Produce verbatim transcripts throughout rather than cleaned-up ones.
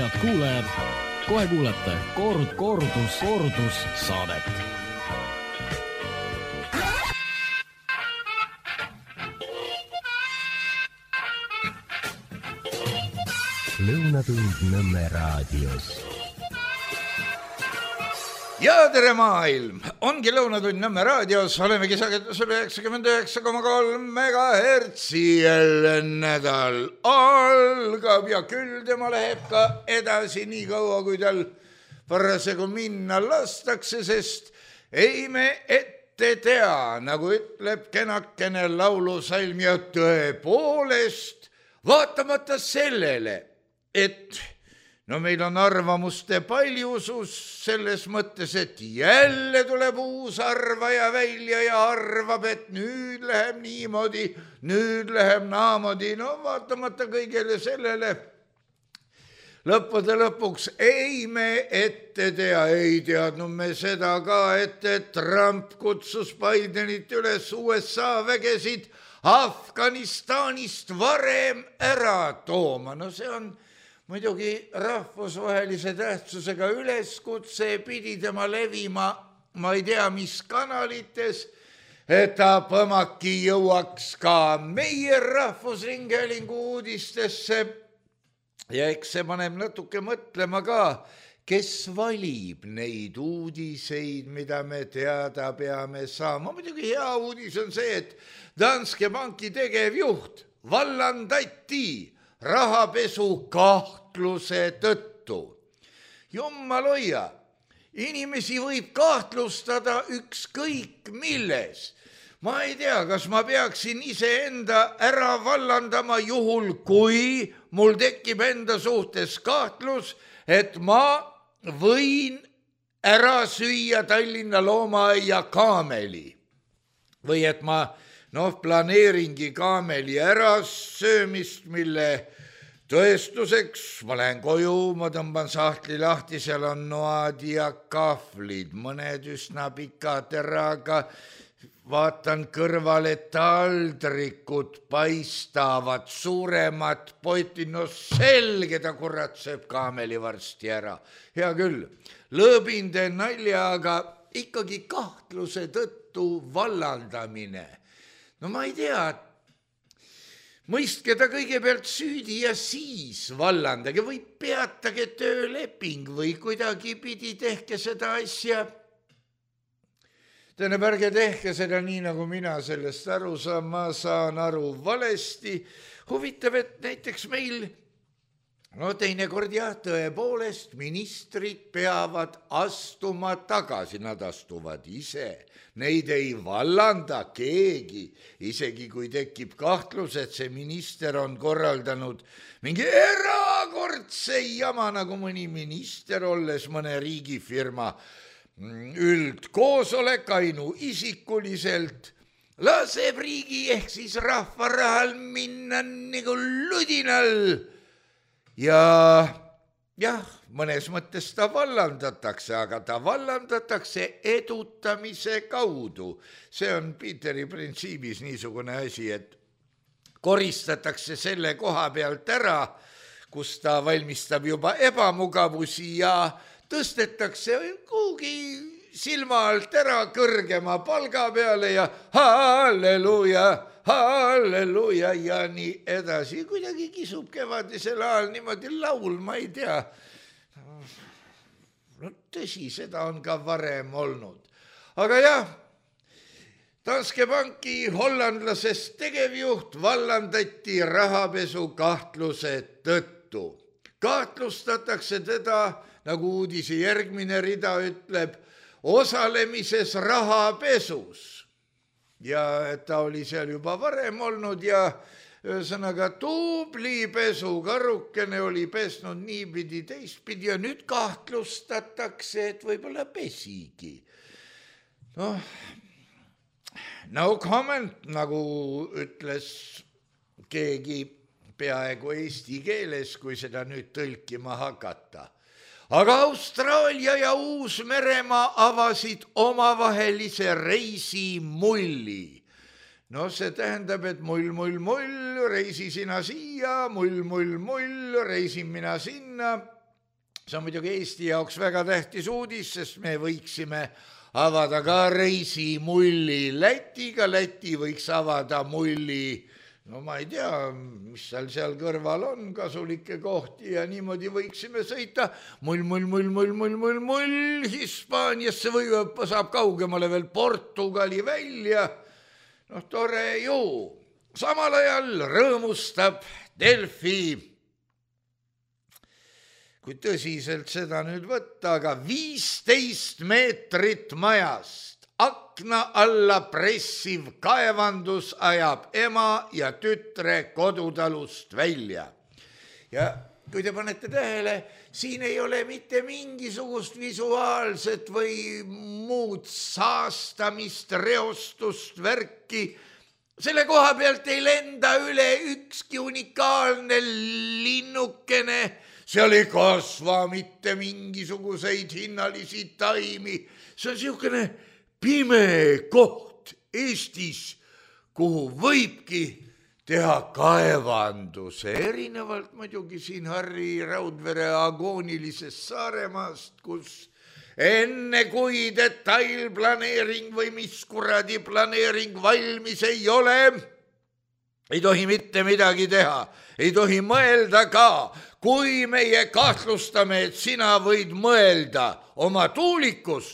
Head kuulajad, kohe kuulete kord, kordus, kordus saadet. Lõunatund Nõmme raadios. Ja tere maailm! Ongi Lõunatund Nõmme raadios, olemegi sagedusel üheksakümmend üheksa koma kolm megahertsi jälle nädal algab ja küll tema läheb ka edasi nii kaua, kui tal parasjagu minna lastakse, sest ei me ette tea, nagu ütleb kenakene laulusalm ja tõepoolest, vaatamata sellele, et no meil on arvamuste paljusus selles mõttes, et jälle tuleb uus arvaja välja ja arvab, et nüüd läheb niimoodi, nüüd läheb naamoodi, no vaatamata kõigele sellele. Lõppude lõpuks ei me ette tea, ei teadnud me seda ka, et Trump kutsus Bidenit üles U S A vägesid Afganistanist varem ära tooma. No see on muidugi rahvusvahelise tähtsusega üleskutse, pidi tema levima, ma ei tea, mis kanalites, et ta põmaki jõuaks ka meie rahvusringhäälingu uudistesse. Ja eks see paneb natuke mõtlema ka, kes valib neid uudiseid, mida me teada peame saama. Muidugi hea uudis on see, et Danske Banki tegevjuht vallandati rahapesu kahtluse tõttu. Jummal hoia, inimesi võib kahtlustada ükskõik milles. Ma ei tea, kas ma peaksin iseenda ära vallandama juhul, kui mul tekib enda suhtes kahtlus, et ma võin ära süüa Tallinna loomaaia kaameli. Või et ma noh, planeeringi kaameli ära söömist, mille tõestuseks ma lähen koju, ma tõmban sahtli lahti, seal on noad ja kahvlid, mõned üsna pika teraga, vaatan kõrvale, taldrikud paistavad, suuremad potid, no selge ta kurat sööb kaameli varsti ära. Hea küll, lõõbinde naljaga ikkagi kahtluse tõttu vallandamine. No ma ei tea, mõistke ta kõigepealt süüdi ja siis vallandage või peatage tööleping või kuidagi pidi tehke seda asja. Tähendab, ärge tehke seda nii, nagu mina sellest aru saan, ma saan aru valesti. Huvitav, et näiteks meil, no teinekord jah, tõepoolest ministrid peavad astuma tagasi, nad astuvad ise. Neid ei vallanda keegi, isegi kui tekib kahtlus, et see minister on korraldanud mingi erakordse jama, nagu mõni minister, olles mõne riigifirma üldkoosolek ainu isikuliselt, laseb riigi ehk siis rahva rahal minna nagu ludinal ja jah, mõnes mõttes ta vallandatakse, aga ta vallandatakse edutamise kaudu. See on Peteri printsiibis niisugune asi, et koristatakse selle koha pealt ära, kus ta valmistab juba ebamugavusi ja tõstetakse kuhugi silma alt ära kõrgema palga peale ja halleluja, halleluja ja nii edasi. Kuidagi kisub kevadisel ajal niimoodi laul, ma ei tea. No tõsi, seda on ka varem olnud. Aga jah, Danske Banki hollandlasest tegevjuht vallandati rahapesu kahtluse tõttu. Kahtlustatakse teda, nagu uudise järgmine rida ütleb, osalemises rahapesus. Ja ta oli seal juba varem olnud ja ühesõnaga tubli pesukarukene oli pesnud niipidi teistpidi ja nüüd kahtlustatakse, et võib-olla pesigi. No, no comment, nagu ütles keegi peaaegu eesti keeles, kui seda nüüd tõlkima hakata. Aga Austraalia ja Uus-Meremaa avasid omavahelise reisi mulli. No see tähendab, et mull, mull, mull, reisi sina siia, mull, mull, mull, reisin mina sinna. see on muidugi Eesti jaoks väga tähtis uudis, sest me võiksime avada ka reisimulli Lätiga, Läti võiks avada mulli, no ma ei tea, mis seal seal kõrval on, kasulikke kohti ja niimoodi võiksime sõita mull, mull, mull, mull, mull, mull, mull Hispaaniasse või saab kaugemale veel Portugali välja. Noh, tore ju. Samal ajal rõõmustab Delfi, kui tõsiselt seda nüüd võtta, aga viisteist meetrit majast akna alla pressiv kaevandus ajab ema ja tütre kodutalust välja. Ja kui te panete tähele, siin ei ole mitte mingisugust visuaalset või muud saastamist, reostust, värki. Selle koha pealt ei lenda üle ükski unikaalne linnukene, seal ei kasva mitte mingisuguseid hinnalisi taimi. See on siukene pime koht Eestis, kuhu võibki teha kaevanduse, erinevalt muidugi siin Harri Raudvere agoonilisest Saaremaast, kus enne kui detailplaneering või mis kuradi planeering valmis ei ole, ei tohi mitte midagi teha, ei tohi mõelda ka, kui meie kahtlustame, et sina võid mõelda oma tuulikust,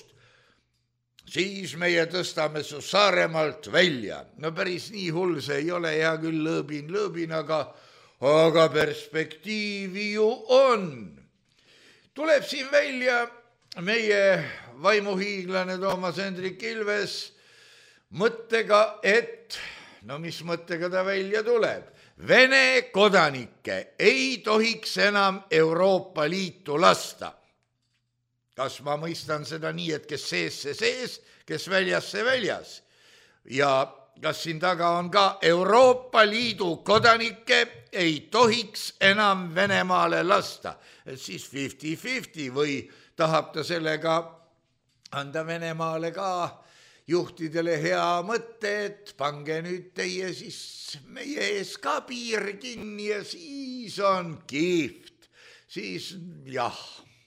siis meie tõstame su Saaremaalt välja. No päris nii hull see ei ole, hea küll lõõbin, lõõbin, aga, aga perspektiivi ju on. Tuleb siin välja meie vaimuhiiglane Toomas Hendrik Ilves mõttega, et, no mis mõttega ta välja tuleb, Vene kodanikke ei tohiks enam Euroopa Liitu lasta. Kas ma mõistan seda nii, et kes sees see sees, kes väljas see väljas? Ja kas siin taga on ka Euroopa Liidu kodanikke ei tohiks enam Venemaale lasta? Et siis viiskümmend viiskümmend või tahab ta sellega anda Venemaale ka juhtidele hea mõtte, et pange nüüd teie siis meie ees ka piir kinni ja siis on kihvt. Siis jah.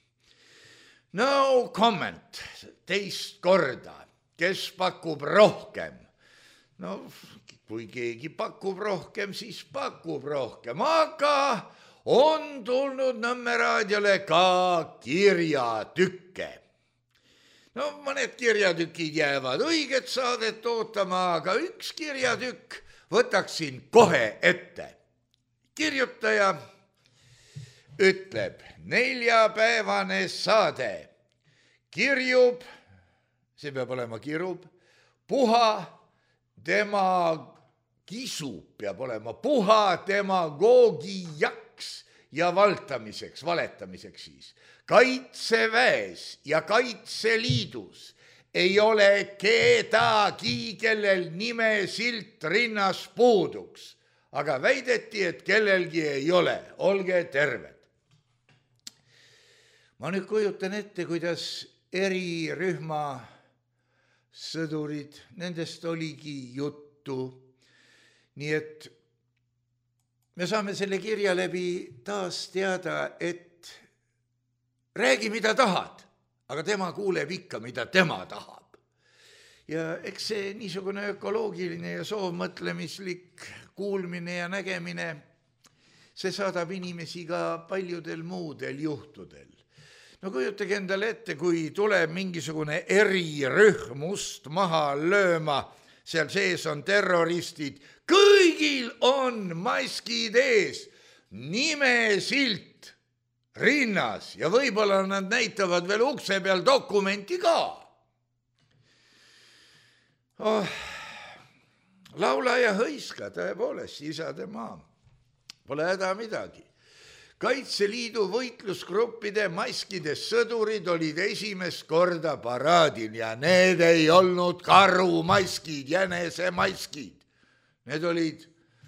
No comment, teist korda, kes pakub rohkem? No kui keegi pakub rohkem, siis pakub rohkem, aga on tulnud Nõmme raadiole ka kirjatükke. No mõned kirjatükid jäävad õiget saadet ootama, aga üks kirjatükk võtaksin kohe ette. Kirjutaja ütleb, neljapäevane saade, kirjub, see peab olema kirub, puha tema, kisub peab olema puha demagoogijaks ja valtamiseks, valetamiseks siis. Kaitseväes ja Kaitseliidus ei ole kedagi, kellel nime silt rinnas puuduks, aga väideti, et kellelgi ei ole, olge terved. Ma nüüd kujutan ette, kuidas erirühma sõdurid, nendest oligi juttu. Nii et me saame selle kirja läbi taas teada, et räägi, mida tahad, aga tema kuuleb ikka, mida tema tahab. Ja eks see niisugune ökoloogiline ja soovmõtlemislik kuulmine ja nägemine, see saadab inimesi ka paljudel muudel juhtudel. No kujutage endale ette, kui tuleb mingisugune erirühm ust maha lööma, seal sees on terroristid, kõigil on maskid ees, nimesilt rinnas ja võib-olla nad näitavad veel ukse peal dokumenti ka. Oh, laula ja hõiska, tõepoolest, isade maa, pole häda midagi. Kaitseliidu võitlusgruppide maskides sõdurid olid esimest korda paraadil ja need ei olnud karumaskid, jänesemaskid. Need olid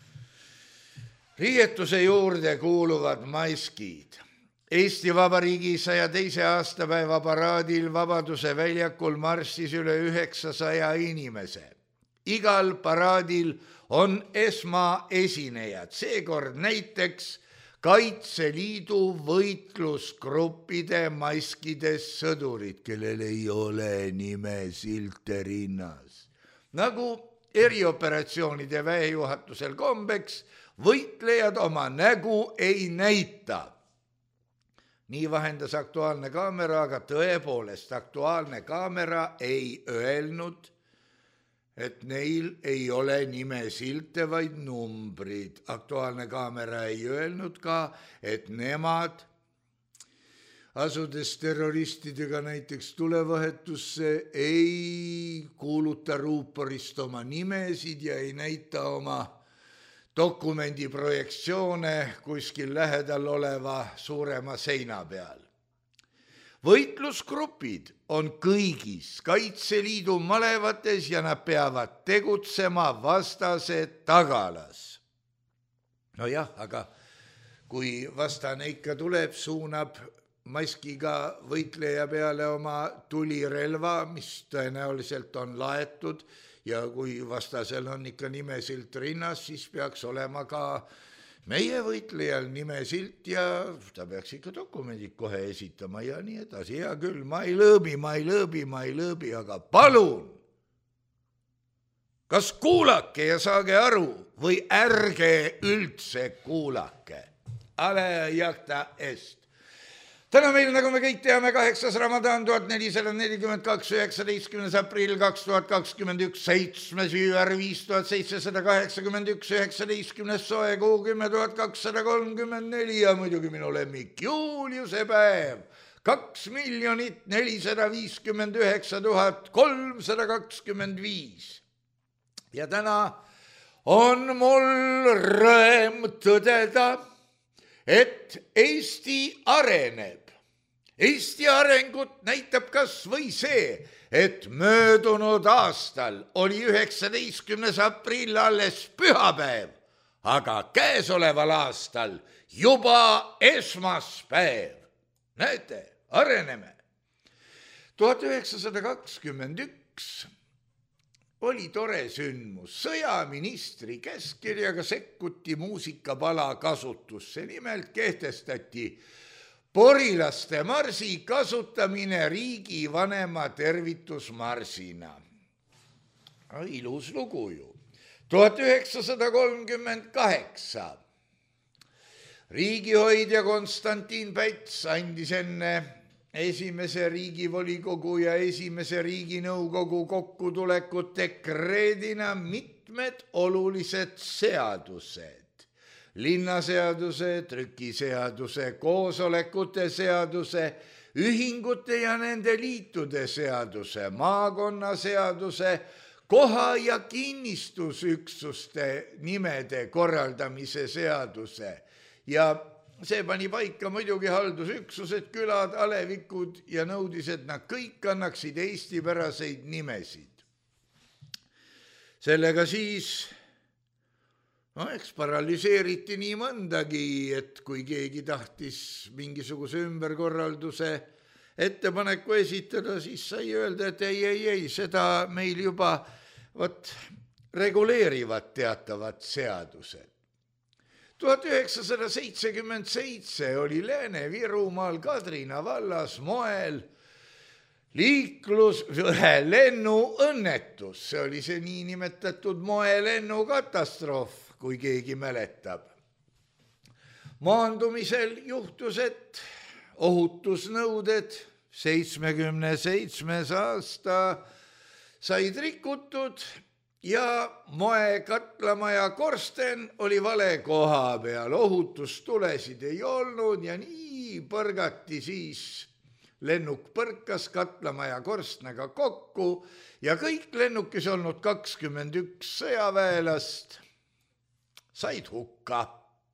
riietuse juurde kuuluvad maskid. Eesti Vabariigi saja teise aastapäeva paraadil Vabaduse väljakul marssis üle üheksasaja inimese. Igal paraadil on esmaesinejad, seekord näiteks Kaitseliidu võitlusgruppide maskides sõdurid, kellel ei ole nime silte rinnas. Nagu erioperatsioonide väejuhatusel kombeks, võitlejad oma nägu ei näita. Nii vahendas Aktuaalne Kaamera, aga tõepoolest Aktuaalne Kaamera ei öelnud, et neil ei ole nimesilte, vaid numbrid. Aktuaalne Kaamera ei öelnud ka, et nemad, asudes terroristidega näiteks tulevahetusse, ei kuuluta ruuporist oma nimesid ja ei näita oma dokumendi projektsioone kuskil lähedal oleva suurema seina peal. Võitlusgrupid on kõigis Kaitseliidu malevates ja nad peavad tegutsema vastase tagalas. No jah, aga kui vastane ikka tuleb, suunab maskiga võitleja peale oma tulirelva, mis tõenäoliselt on laetud, ja kui vastasel on ikka nimesilt rinnas, siis peaks olema ka meie võitlejal nimesilt ja ta peaks ikka dokumendid kohe esitama ja nii edasi. Hea küll, ma ei lõõbi, ma ei lõõbi, ma ei lõõbi, aga palun, kas kuulake ja saage aru või ärge üldse kuulake. Ale jahta est. Täna meil, nagu me kõik teame, kaheksas Ramadan tuhat nelisada nelikümmend kaks, üheksateistkümnes aprill kaks tuhat kakskümmend üks, seitsmes jüär viis tuhat seitsesada kaheksakümmend üks, üheksateistkümnes soe kuu kümme tuhat kakssada kolmkümmend neli ja muidugi minu lemmik Juuliuse päev, kaks miljonit nelisada viiskümmend üheksa tuhat kolmsada kakskümmend viis. Ja täna on mul rõõm tõdeda, et Eesti areneb. Eesti arengut näitab kas või see, et möödunud aastal oli üheksateistkümnes aprill alles pühapäev, aga käesoleval aastal juba esmaspäev. Näete, areneme. tuhat üheksasada kakskümmend üks oli tore sündmus. Sõjaministri käskkirjaga sekkuti muusikapala kasutusse. Nimelt kehtestati porilaste marsi kasutamine riigivanema tervitusmarsina. Ilus lugu ju. tuhat üheksasada kolmkümmend kaheksa. Riigihoidja Konstantin Päts andis enne esimese riigivolikogu ja esimese riiginõukogu kokkutulekut dekreedina mitmed olulised seadused. Linnaseaduse, trükiseaduse, koosolekute seaduse, ühingute ja nende liitude seaduse, maakonnaseaduse, koha- ja kinnistusüksuste nimede korraldamise seaduse ja see pani paika muidugi haldusüksused, külad, alevikud ja nõudis, et nad kõik annaksid eestipäraseid nimesid. Sellega siis, no eks paralüseeriti nii mõndagi, et kui keegi tahtis mingisuguse ümberkorralduse ettepaneku esitada, siis sai öelda, et ei, ei, ei, seda meil juba võt, reguleerivad teatavad seadused. tuhat üheksasada seitsekümmend seitse oli Lääne-Virumaal Kadrina vallas moel liiklus, lennuõnnetus. See oli see niinimetatud moelennu katastroof, kui keegi mäletab. Maandumisel juhtus, et ohutusnõuded seitsmekümne seitsmes aasta said rikutud ja moe katlamaja korsten oli vale koha peal, ohutustulesid ei olnud ja nii põrgati siis, lennuk põrkas katlamaja korstnaga kokku ja kõik lennukis olnud kakskümmend üks sõjaväelast said hukka.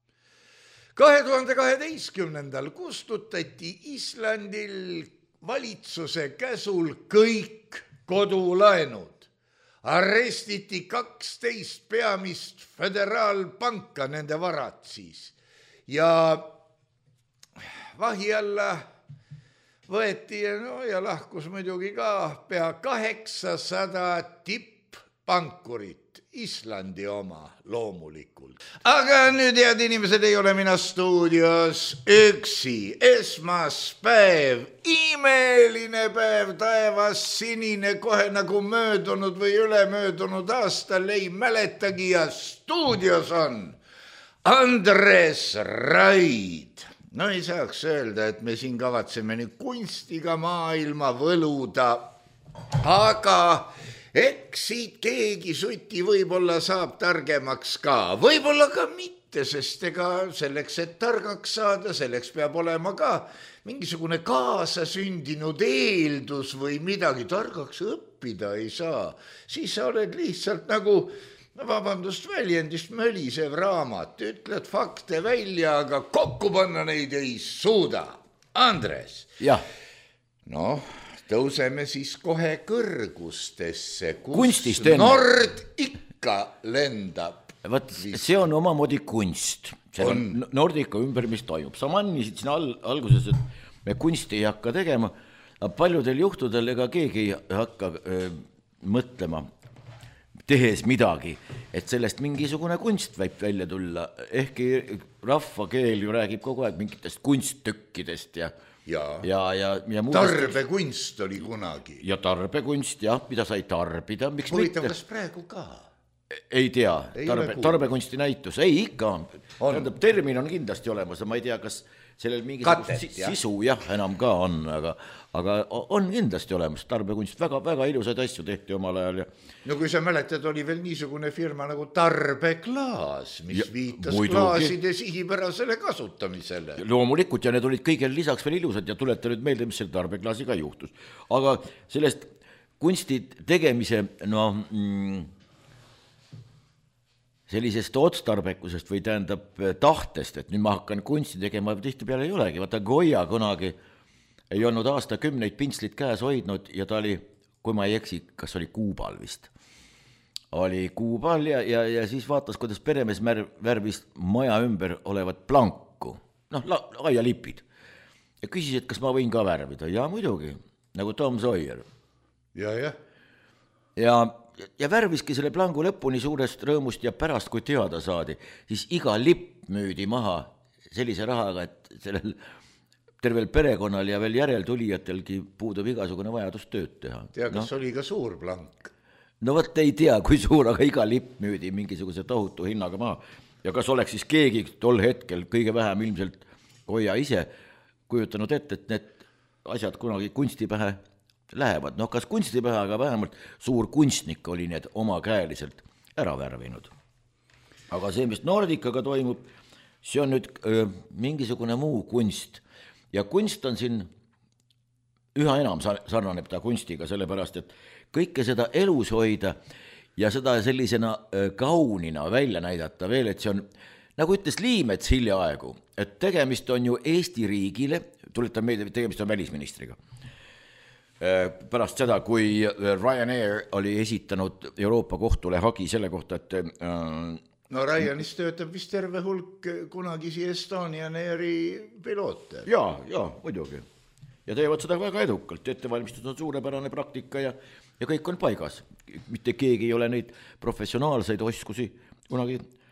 kahe tuhande kaheteistkümnendal kustutati Islandil valitsuse käsul kõik kodulaenud. Arrestiti kaksteist peamist föderaalpanka, nende varad siis. Ja vahi alla võeti ja, no, ja lahkus muidugi ka pea kaheksasada pankurit, Islandi oma loomulikult. aga nüüd, head inimesed, ei ole mina stuudios üksi. esmaspäev, imeline päev, taevas sinine, kohe nagu möödunud või ülemöödunud aastal ei mäletagi ja stuudios on Andres Raid. No ei saaks öelda, et me siin kavatseme nüüd kunstiga maailma võluda, aga eks siit keegi suti võib-olla saab targemaks ka, võib-olla ka mitte, sest ega selleks, et targaks saada, selleks peab olema ka mingisugune kaasasündinud eeldus või midagi. Targaks õppida ei saa, siis sa oled lihtsalt nagu, vabandust väljendist, mölisev raamat, ütled fakte välja, aga kokku panna neid ei suuda. Andres. Jah. Noh, tõuseme siis kohe kõrgustesse, kus Kunstist enne. Nord ikka lendab. Vaat, see on omamoodi kunst. See on, on Nordica ümber, mis toimub. Sa mannisid siin al alguses, et me kunsti ei hakka tegema, aga paljudel juhtudel ega keegi ei hakka öö, mõtlema, tehes midagi, et sellest mingisugune kunst võib välja tulla. Ehkki rahvakeel ju räägib kogu aeg mingitest kunsttükkidest ja Ja, ja, ja, ja tarbekunst oli kunagi. Ja tarbekunst, jah, mida sai tarbida. Miks huvitav, kas praegu ka? Ei tea, tarbe, tarbekunsti näitus. Ei, ikka. Tähendab, termin on kindlasti olemas. Ma ei tea, kas sellel mingisugust Katet, sisu jah, enam ka on, aga, aga on kindlasti olemas tarbekunst. Väga, väga ilusaid asju tehti omal ajal. Ja... No kui sa mäletad, oli veel niisugune firma nagu Tarbeklaas, mis ja, viitas muidugi klaaside sihipärasele kasutamisele. Loomulikult, ja need olid kõigel lisaks veel ilusad ja tuleta nüüd meelde, mis selle Tarbeklaasiga juhtus. Aga sellest kunsti tegemise, no mm, sellisest otstarbekusest või tähendab tahtest, et nüüd ma hakkan kunsti tegema, tihti peale ei olegi. Vaata, Goya kunagi ei olnud aastakümneid pintslit käes hoidnud ja ta oli, kui ma ei eksi, kas oli Kuubal vist. Oli Kuubal ja, ja, ja siis vaatas, kuidas peremees värvis maja ümber olevat planku, noh, aialipid. Ja küsis, et kas ma võin ka värvida. Ja muidugi, nagu Tom Sawyer. Ja, ja. Ja, ja värviski selle plangu lõpuni suurest rõõmust ja pärast, kui teada saadi, siis iga lipp müüdi maha sellise rahaga, et sellel tervel perekonnal ja veel järeltulijatelgi puudub igasugune vajadus tööd teha. Tea, kas no? Oli ka suur plank? No võt ei tea, kui suur, aga iga lipp müüdi mingisuguse tohutu hinnaga maha. Ja kas oleks siis keegi tol hetkel kõige vähem ilmselt Goya ise kujutanud ette, et need asjad kunagi kunstipähe lähevad. Noh, kas kunstipähe, aga vähemalt suur kunstnik oli need omakäeliselt ära värvinud. Aga see, mis Nordicaga toimub, see on nüüd öö, mingisugune muu kunst. Ja kunst on siin üha enam sarnaneb ta kunstiga, sellepärast, et kõike seda elus hoida ja seda sellisena kaunina välja näidata veel, et see on, nagu ütles Liimets hiljaaegu, et tegemist on ju Eesti riigile, tuletan meelde, tegemist on välisministriga. Pärast seda, kui Ryanair oli esitanud Euroopa kohtule hagi selle kohta, et no Ryanis töötab vist terve hulk kunagisi Estonian Airi piloote. Jaa, jaa, muidugi. Ja teevad seda väga edukalt, ettevalmistus on suurepärane praktika ja, ja kõik on paigas. Mitte keegi ei ole neid professionaalseid oskusi kunagi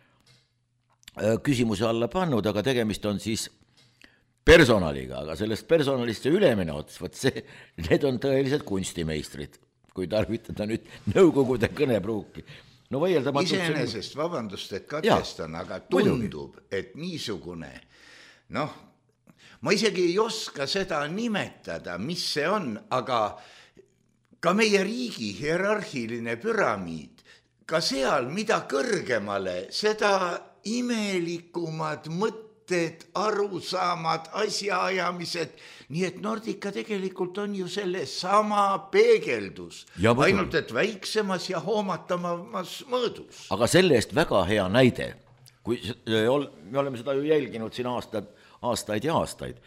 küsimuse alla pannud, aga tegemist on siis personaliga, aga sellest personalist see ülemine ots, võt see, need on tõelised kunstimeistrid, kui tarvitada nüüd nõukogude kõnepruuki. No iseenesest, see... vabandust, et katkestan, aga tundub, et niisugune, noh, ma isegi ei oska seda nimetada, mis see on, aga ka meie riigi hierarhiline püramiid, ka seal, mida kõrgemale, seda imelikumad mõtted, arusaamad, asjaajamised, nii et Nordica tegelikult on ju selle sama peegeldus, ainult et väiksemas ja hoomatamas mõõdus. Aga selle eest väga hea näide, kui me oleme seda ju jälginud siin aastad, aastaid ja aastaid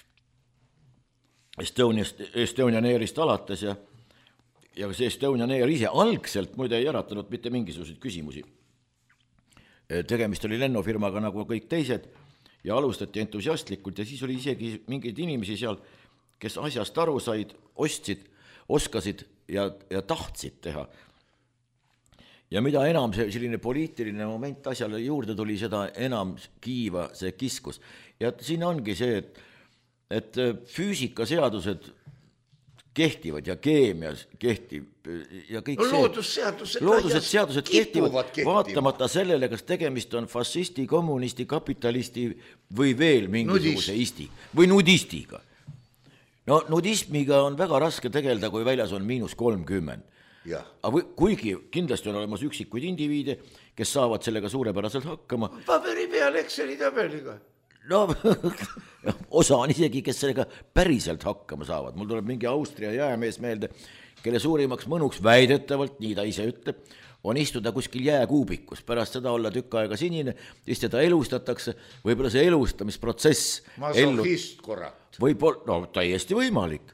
Estoniast, Estonian Airist alates ja, ja see Estonian Air ise algselt muide ei äratanud mitte mingisuguseid küsimusi. Tegemist oli lennufirmaga nagu kõik teised ja alustati entusiastlikult ja siis oli isegi mingeid inimesi seal, kes asjast aru said, ostsid, oskasid ja, ja tahtsid teha. ja mida enam see selline poliitiline moment asjale juurde tuli, seda enam kiiva see kiskus. Ja siin ongi see, et, et füüsikaseadused kehtivad ja keemias kehtib ja kõik no, see. Loodusseadused, loodused seadused kehtivad, vaatamata sellele, kas tegemist on fašisti, kommunisti, kapitalisti või veel mingisuguse Nudist. isti või nudistiga. No nudismiga on väga raske tegeleda, kui väljas on miinus kolmkümmend. Ja. Aga kuigi kindlasti on olemas üksikuid indiviide, kes saavad sellega suurepäraselt hakkama. Paberi peal Exceli tabeliga. No osa on isegi, kes sellega päriselt hakkama saavad. Mul tuleb mingi Austria jäämees meelde, kelle suurimaks mõnuks väidetavalt, nii ta ise ütleb, on istuda kuskil jääkuubikus, pärast seda olla tükk aega sinine, siis teda elustatakse, võib-olla see elustamisprotsess masohist korrat. Võib-olla, no täiesti võimalik.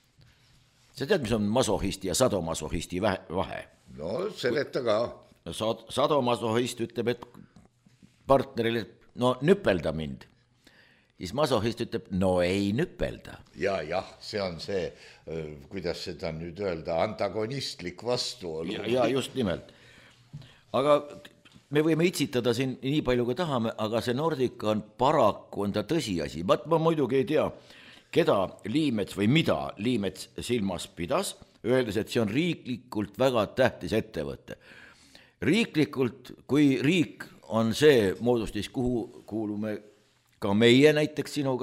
Sa tead, mis on masohisti ja sadomasohisti vahe? No seleta ka. Sadomasohist ütleb, et partnerile, no nüpelda mind. Siis masohist ütleb, no ei nüpelda. Ja, jah, see on see, kuidas seda nüüd öelda, antagonistlik vastuolu. Ja, ja just nimelt. Aga me võime itsitada siin nii palju, kui tahame, aga see Nordica on paraku, on ta tõsiasi. Ma, ma muidugi ei tea, keda Liimets või mida Liimets silmas pidas, öeldes, et see on riiklikult väga tähtis ettevõte. Riiklikult, kui riik on see moodustis, kuhu kuulume ka meie näiteks sinuga,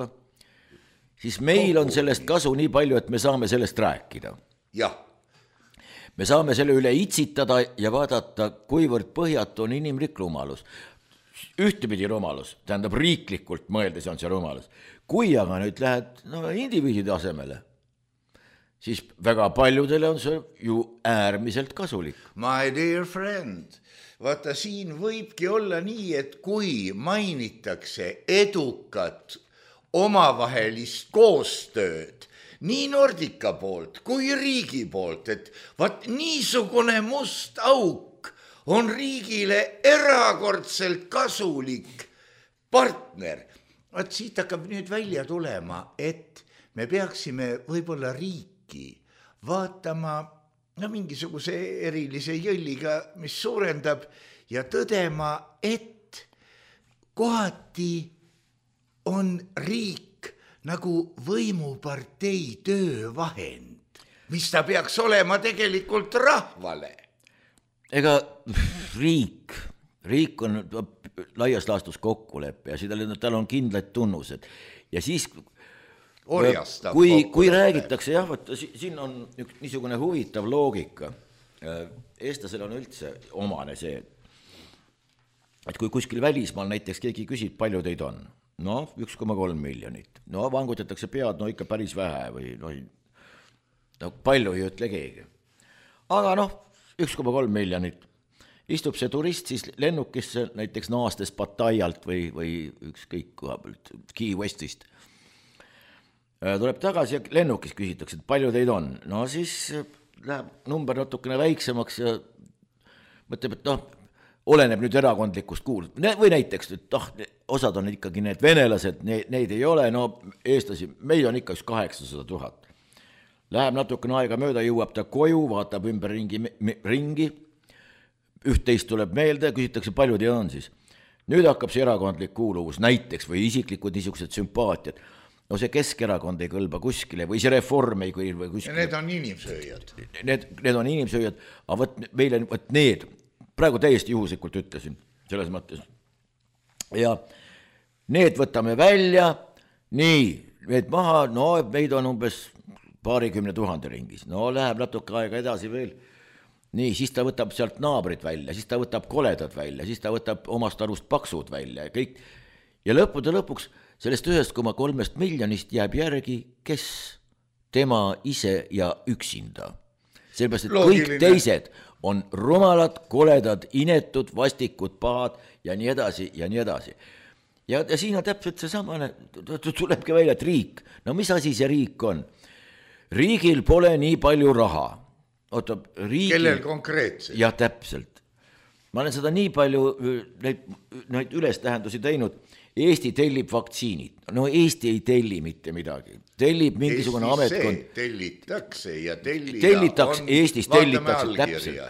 siis meil on sellest kasu nii palju, et me saame sellest rääkida. Jah. Me saame selle üle itsitada ja vaadata, kuivõrd põhjatu on inimlik rumalus. Ühtepidi rumalus, tähendab riiklikult mõeldes on see rumalus. Kui aga nüüd lähed no, indiviidi tasemele, siis väga paljudele on see ju äärmiselt kasulik. My dear friend, vaata siin võibki olla nii, et kui mainitakse edukat omavahelist koostööd nii Nordica poolt kui riigi poolt, et vaat niisugune must auk on riigile erakordselt kasulik partner. Vaat siit hakkab nüüd välja tulema, et me peaksime võib-olla riiki vaatama no mingisuguse erilise jõlliga, mis suurendab ja tõdema, et kohati on riik nagu võimupartei töövahend, mis ta peaks olema tegelikult rahvale. Ega riik, riik on laias laastus kokkuleppe ja seda, tal on kindlad tunnused ja siis Orjastab kui, kui räägitakse, jah, võt, siin on üks niisugune huvitav loogika. Eestlasel on üldse omane see, et kui kuskil välismaal näiteks keegi küsib, palju teid on, no üks koma kolm miljonit, no vangutatakse pead, no ikka päris vähe või no, no palju ei ütle keegi. Aga noh, üks koma kolm miljonit, istub see turist siis lennukisse näiteks naastes Pataialt või, või ükskõik koha pealt Key Westist, tuleb tagasi ja lennukis küsitakse, et palju teid on. No siis läheb number natukene väiksemaks ja mõtleb, et noh, oleneb nüüd erakondlikust kuul. Või näiteks, et oh, osad on ikkagi need venelased, neid, neid ei ole, no eestlasi, meid on ikka üks kaheksasada tuhat. Läheb natukene aega mööda, jõuab ta koju, vaatab ümber ringi, ringi, üht-teist tuleb meelde, küsitakse, palju teid on siis. Nüüd hakkab see erakondlik kuuluvus näiteks või isiklikud niisugused sümpaatiad. No see Keskerakond ei kõlba kuskile või see reform ei kõlba kuskile. Ja need on inimsööjad. Need, need on inimsööjad, aga võt, meile võt need, praegu täiesti juhuslikult ütlesin, selles mõttes. Ja need võtame välja, nii, need maha, no meid on umbes paarikümne tuhande ringis, no läheb natuke aega edasi veel. Nii, siis ta võtab sealt naabrid välja, siis ta võtab koledad välja, siis ta võtab omast arust paksud välja ja kõik. Ja lõppude lõpuks sellest ühest koma kolmest miljonist jääb järgi, kes tema ise ja üksinda. Sellepärast, et Loogiline. Kõik teised on rumalad, koledad, inetud, vastikud, pahad ja nii edasi ja nii edasi. Ja, ja siin on täpselt see samane, tulebki välja, et riik, no mis asi see riik on? Riigil pole nii palju raha. Oota, riigil... Kellel konkreetselt? Ja täpselt. Ma olen seda nii palju neid, neid ülestähendusi teinud. Eesti tellib vaktsiinid. No Eesti ei telli mitte midagi. Tellib mingisugune Eestis ametkond. tellitakse ja tellida Tellitaks, on... Eestis tellitakse täpselt.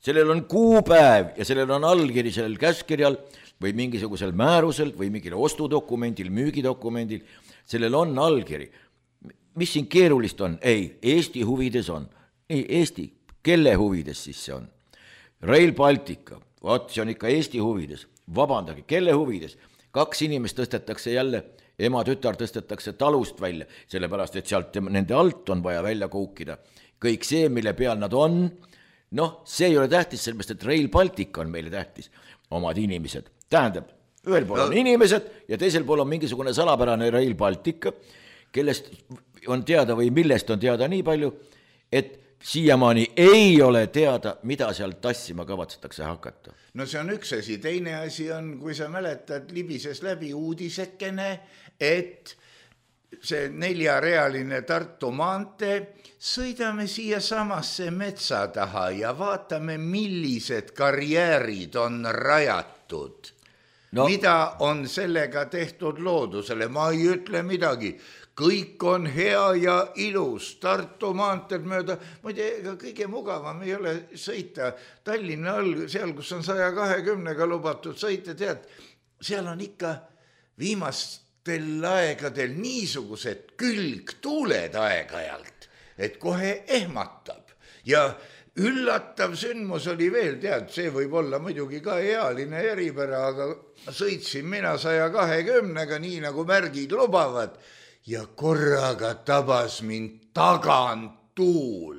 sellel on kuupäev ja sellel on allkiri sellel käskkirjal või mingisugusel määrusel või mingil ostudokumendil, müügidokumendil, sellel on allkiri. Mis siin keerulist on? Ei, Eesti huvides on. Ei, Eesti, kelle huvides siis see on? Rail Baltica, vaat see on ikka Eesti huvides. Vabandage, kelle huvides? Kaks inimest tõstetakse jälle, ema tütar tõstetakse talust välja, sellepärast, et sealt nende alt on vaja välja koukida. Kõik see, mille peal nad on, noh, see ei ole tähtis, sellepärast, et Rail Baltica on meile tähtis, omad inimesed. Tähendab, ühel pool on inimesed ja teisel pool on mingisugune salapärane Rail Baltica, kellest on teada või millest on teada nii palju, et siiamaani ei ole teada, mida seal tassima kavatsetakse hakata. No see on üks asi, teine asi on, kui sa mäletad, libises läbi uudisekene, et see neljarealine Tartu maantee, sõidame siia samasse metsa taha ja vaatame, millised karjäärid on rajatud. No. Mida on sellega tehtud loodusele? Ma ei ütle midagi. Kõik on hea ja ilus, Tartu maanteed mööda, muide, ega kõige mugavam ei ole sõita Tallinna all, seal, kus on saja kahekümnega lubatud sõita, tead, seal on ikka viimastel aegadel niisugused külgtuuled aeg-ajalt, et kohe ehmatab ja üllatav sündmus oli veel, tead, see võib olla muidugi ka ealine eripära, aga sõitsin mina saja kahekümnega, nii nagu märgid lubavad, ja korraga tabas mind tagant tuul,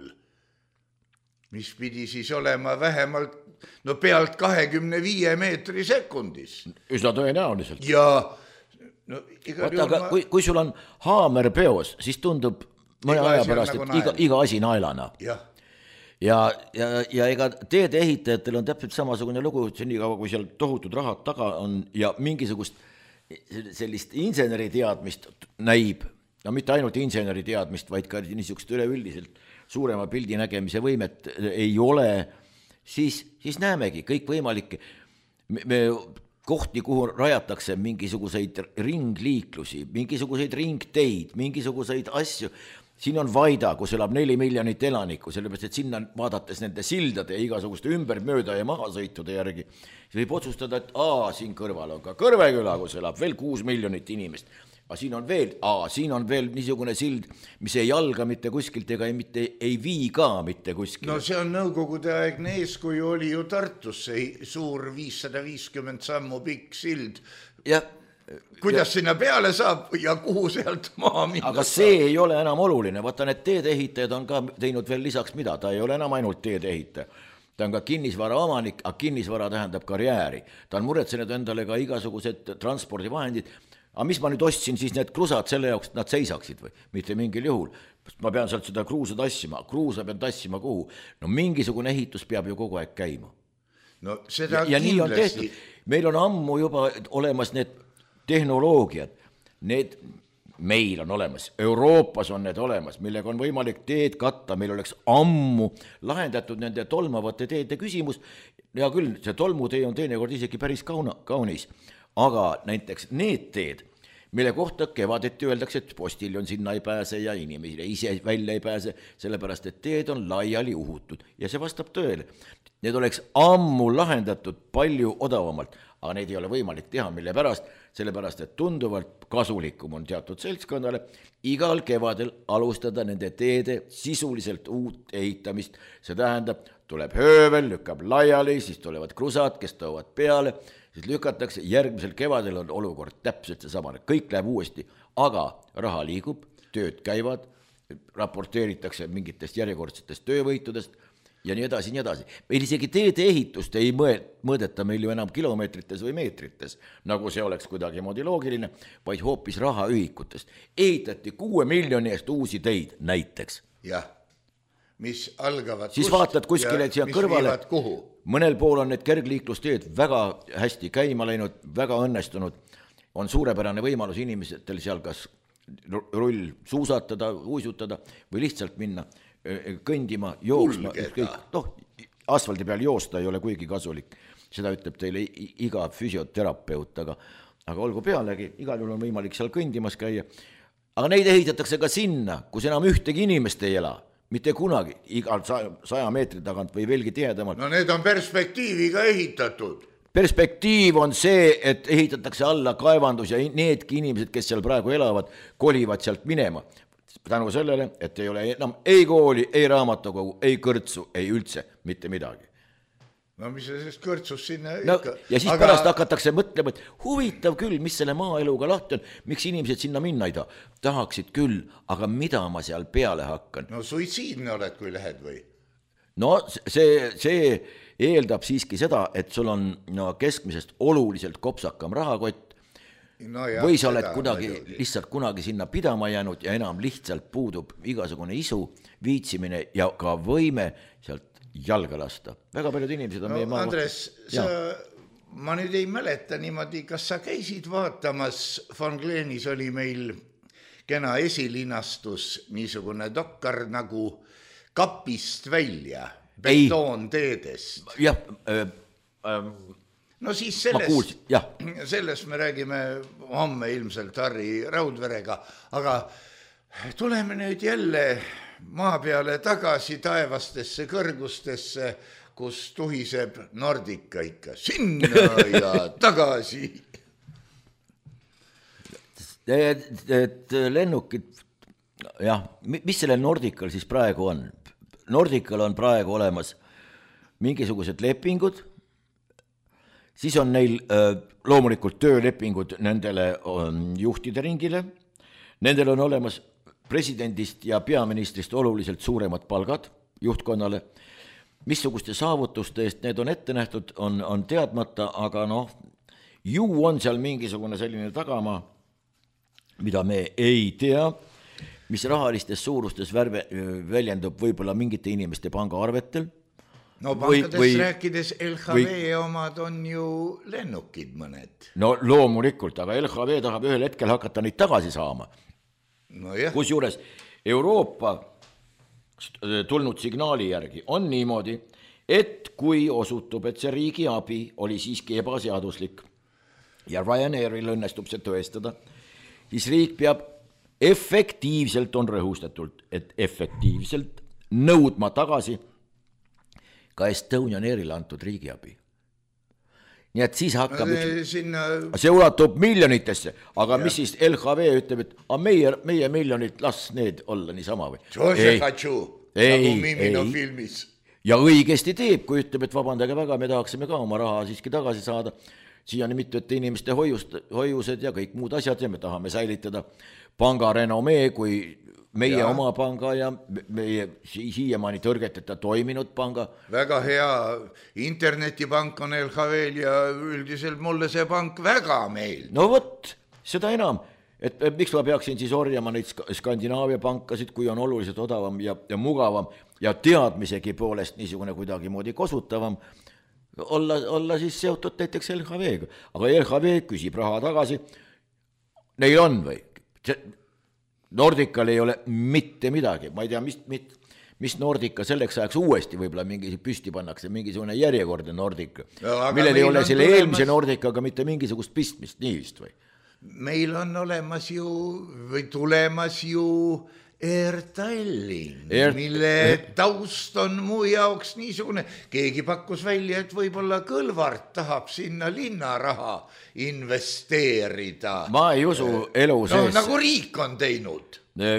mis pidi siis olema vähemalt no pealt kahekümne viie meetri sekundis. Üsna tõenäoliselt. Ja no, igal Vaata, ma... kui, kui sul on haamer peos, siis tundub mõne aja pärast, et iga, iga asi naelana. Ja. Ja, ja, ja ega teede ehitajatel on täpselt samasugune lugu, et nii kaua, kui seal tohutud rahad taga on ja mingisugust sellist inseneriteadmist näib, no mitte ainult inseneriteadmist, vaid ka niisugust üleüldiselt suurema pildi nägemise võimet ei ole, siis, siis näemegi kõik võimalikke me, me kohti, kuhu rajatakse mingisuguseid ringliiklusi, mingisuguseid ringteid, mingisuguseid asju. Siin on Vaida, kus elab neli miljonit elanikku, sellepärast, et sinna vaadates nende sildade ja igasuguste ümbermööda ja mahasõitude järgi, siis võib otsustada, et aa, siin kõrval on ka Kõrveküla, kus elab veel kuus miljonit inimest. Aga siin on veel, aa, siin on veel niisugune sild, mis ei jalga mitte kuskilt ega ei, mitte, ei vii ka mitte kuskilt. No see on nõukogude aegne eeskuju oli ju Tartus, see suur viissada viiskümmend sammu pikk sild. Jah. Kuidas ja, sinna peale saab ja kuhu sealt maa minna? Aga see ei ole enam oluline. Vaata, need teedeehitajad on ka teinud veel lisaks mida. Ta ei ole enam ainult teedeehitaja. Ta on ka kinnisvara omanik, aga kinnisvara tähendab karjääri. Ta on muretsenud endale ka igasugused transpordivahendid. Aga mis ma nüüd ostsin siis need krusad selle jaoks, et nad seisaksid või? Mitte mingil juhul. Ma pean sealt seda kruusa tassima. Kruusa pean tassima kuhu? No mingisugune ehitus peab ju kogu aeg käima. No seda ja, ja nii on tehtud. Meil on ammu juba olemas need tehnoloogiad, need meil on olemas, Euroopas on need olemas, millega on võimalik teed katta, meil oleks ammu lahendatud nende tolmavate teede küsimus, ja küll see tolmutee on teinekord isegi päris kauna, kaunis, aga näiteks need teed, mille kohta kevadeti öeldakse, et postiljon sinna ei pääse ja inimesile ise välja ei pääse, sellepärast et teed on laiali uhutud ja see vastab tõele. Need oleks ammu lahendatud palju odavamalt, aga neid ei ole võimalik teha, mille pärast, sellepärast, et tunduvalt kasulikum on teatud seltskonnale igal kevadel alustada nende teede sisuliselt uut ehitamist. See tähendab, tuleb höövel, lükkab laiali, siis tulevad krusad, kes toovad peale, siis lükatakse, järgmisel kevadel on olukord täpselt see samane, kõik läheb uuesti, aga raha liigub, tööd käivad, raporteeritakse mingitest järjekordsetest töövõitudest, ja nii edasi, nii edasi. Meil isegi teede ehitust ei mõõdeta meil ju enam kilomeetrites või meetrites, nagu see oleks kuidagi moodi loogiline, vaid hoopis rahaühikutest. Ehitati kuue miljoni eest uusi teid näiteks. Jah, mis algavad siis kust vaatad kuskile siia kõrvale, mõnel pool on need kergliiklusteed väga hästi käima läinud, väga õnnestunud, on suurepärane võimalus inimestel seal kas rull suusatada, uisutada või lihtsalt minna kõndima, jooksma, noh, asfaldi peal joosta ei ole kuigi kasulik, seda ütleb teile iga füsioterapeut, aga, aga olgu pealegi, igal juhul on võimalik seal kõndimas käia, aga neid ehitatakse ka sinna, kus enam ühtegi inimest ei ela, mitte kunagi, igal saja meetri tagant või veelgi tihedamalt. No need on perspektiiviga ehitatud. Perspektiiv on see, et ehitatakse alla kaevandus ja needki inimesed, kes seal praegu elavad, kolivad sealt minema. Tänu sellele, et ei ole enam ei kooli, ei raamatukogu, ei kõrtsu, ei üldse mitte midagi. No mis see sest kõrtsus sinna no, ikka. Ja siis aga... pärast hakatakse mõtlema, et huvitav küll, mis selle maaeluga lahti on, miks inimesed sinna minna ei taha. Tahaksid küll, aga mida ma seal peale hakkan? No suitsiidne oled, kui lähed või? No see, see eeldab siiski seda, et sul on no, keskmisest oluliselt kopsakam rahakott no jah, või sa oled kuidagi, lihtsalt kunagi sinna pidama jäänud ja enam lihtsalt puudub igasugune isu, viitsimine ja ka võime sealt jalga lasta. Väga paljud inimesed on no, meie maa... Andres, sa, ma nüüd ei mäleta niimoodi, kas sa käisid vaatamas, Von Gleenis oli meil kena esilinastus, niisugune dokkar nagu kapist välja, betoonteedest. Jah, äh, äh, no siis sellest, ma kuulsin, jah. Sellest me räägime homme ilmselt Harri Raudverega, aga tuleme nüüd jälle maa peale tagasi taevastesse kõrgustesse, kus tuhiseb Nordica ikka sinna ja tagasi. Et, et lennukid, jah, mis sellel Nordical siis praegu on? Nordical on praegu olemas mingisugused lepingud, siis on neil äh, loomulikult töölepingud nendele on juhtide ringile, nendel on olemas presidendist ja peaministrist oluliselt suuremad palgad juhtkonnale. Missuguste saavutuste eest need on ette nähtud, on, on teadmata, aga noh, ju on seal mingisugune selline tagamaa, mida me ei tea, mis rahalistes suurustes värve, väljendub võib-olla mingite inimeste pangaarvetel. No pankadest või, rääkides L H V või, omad on ju lennukid mõned. No loomulikult, aga L H V tahab ühel hetkel hakata neid tagasi saama. No kus juures Euroopa tulnud signaali järgi on niimoodi, et kui osutub, et see riigi abi oli siiski ebaseaduslik ja Ryanairil õnnestub see tõestada, siis riik peab efektiivselt, on rõhustatult, et efektiivselt nõudma tagasi ka Estonian Airile antud riigiabi. Nii et siis hakkab üks... Sinna... see ulatub miljonitesse, aga ja. Mis siis L H V ütleb, et a meie, meie miljonid, las need olla niisama või? Ei, nagu Mimino filmis. Ja õigesti teeb, kui ütleb, et vabandage väga, me tahaksime ka oma raha siiski tagasi saada. Siiani mitmete inimeste hoiust, hoiused ja kõik muud asjad ja me tahame säilitada panga renomee kui meie ja. Oma panga ja meie siiamaani tõrgeteta toiminud panga. Väga hea internetipank on L H V-l ja üldiselt mulle see pank väga meeldib. No võt, seda enam, et miks ma peaksin siis orjama neid Skandinaavia pankasid, kui on oluliselt odavam ja, ja mugavam ja teadmisegi poolest niisugune kuidagi moodi kosutavam olla, olla siis seotud näiteks L H V-ga. Aga L H V küsib raha tagasi, neil on või? Nordical ei ole mitte midagi, ma ei tea, mis, mis, mis Nordica selleks ajaks uuesti võib-olla mingi püsti pannakse, mingisugune järjekordne Nordica, no, millel ei ole selle tulemas... eelmise Nordicaga mitte mingisugust pistmist, nii vist või? Meil on olemas ju või tulemas ju Air Tallinn, Air... mille taust on muu jaoks niisugune, keegi pakkus välja, et võib-olla Kõlvart tahab sinna linnaraha investeerida. Ma ei usu elu sees. No nagu riik on teinud.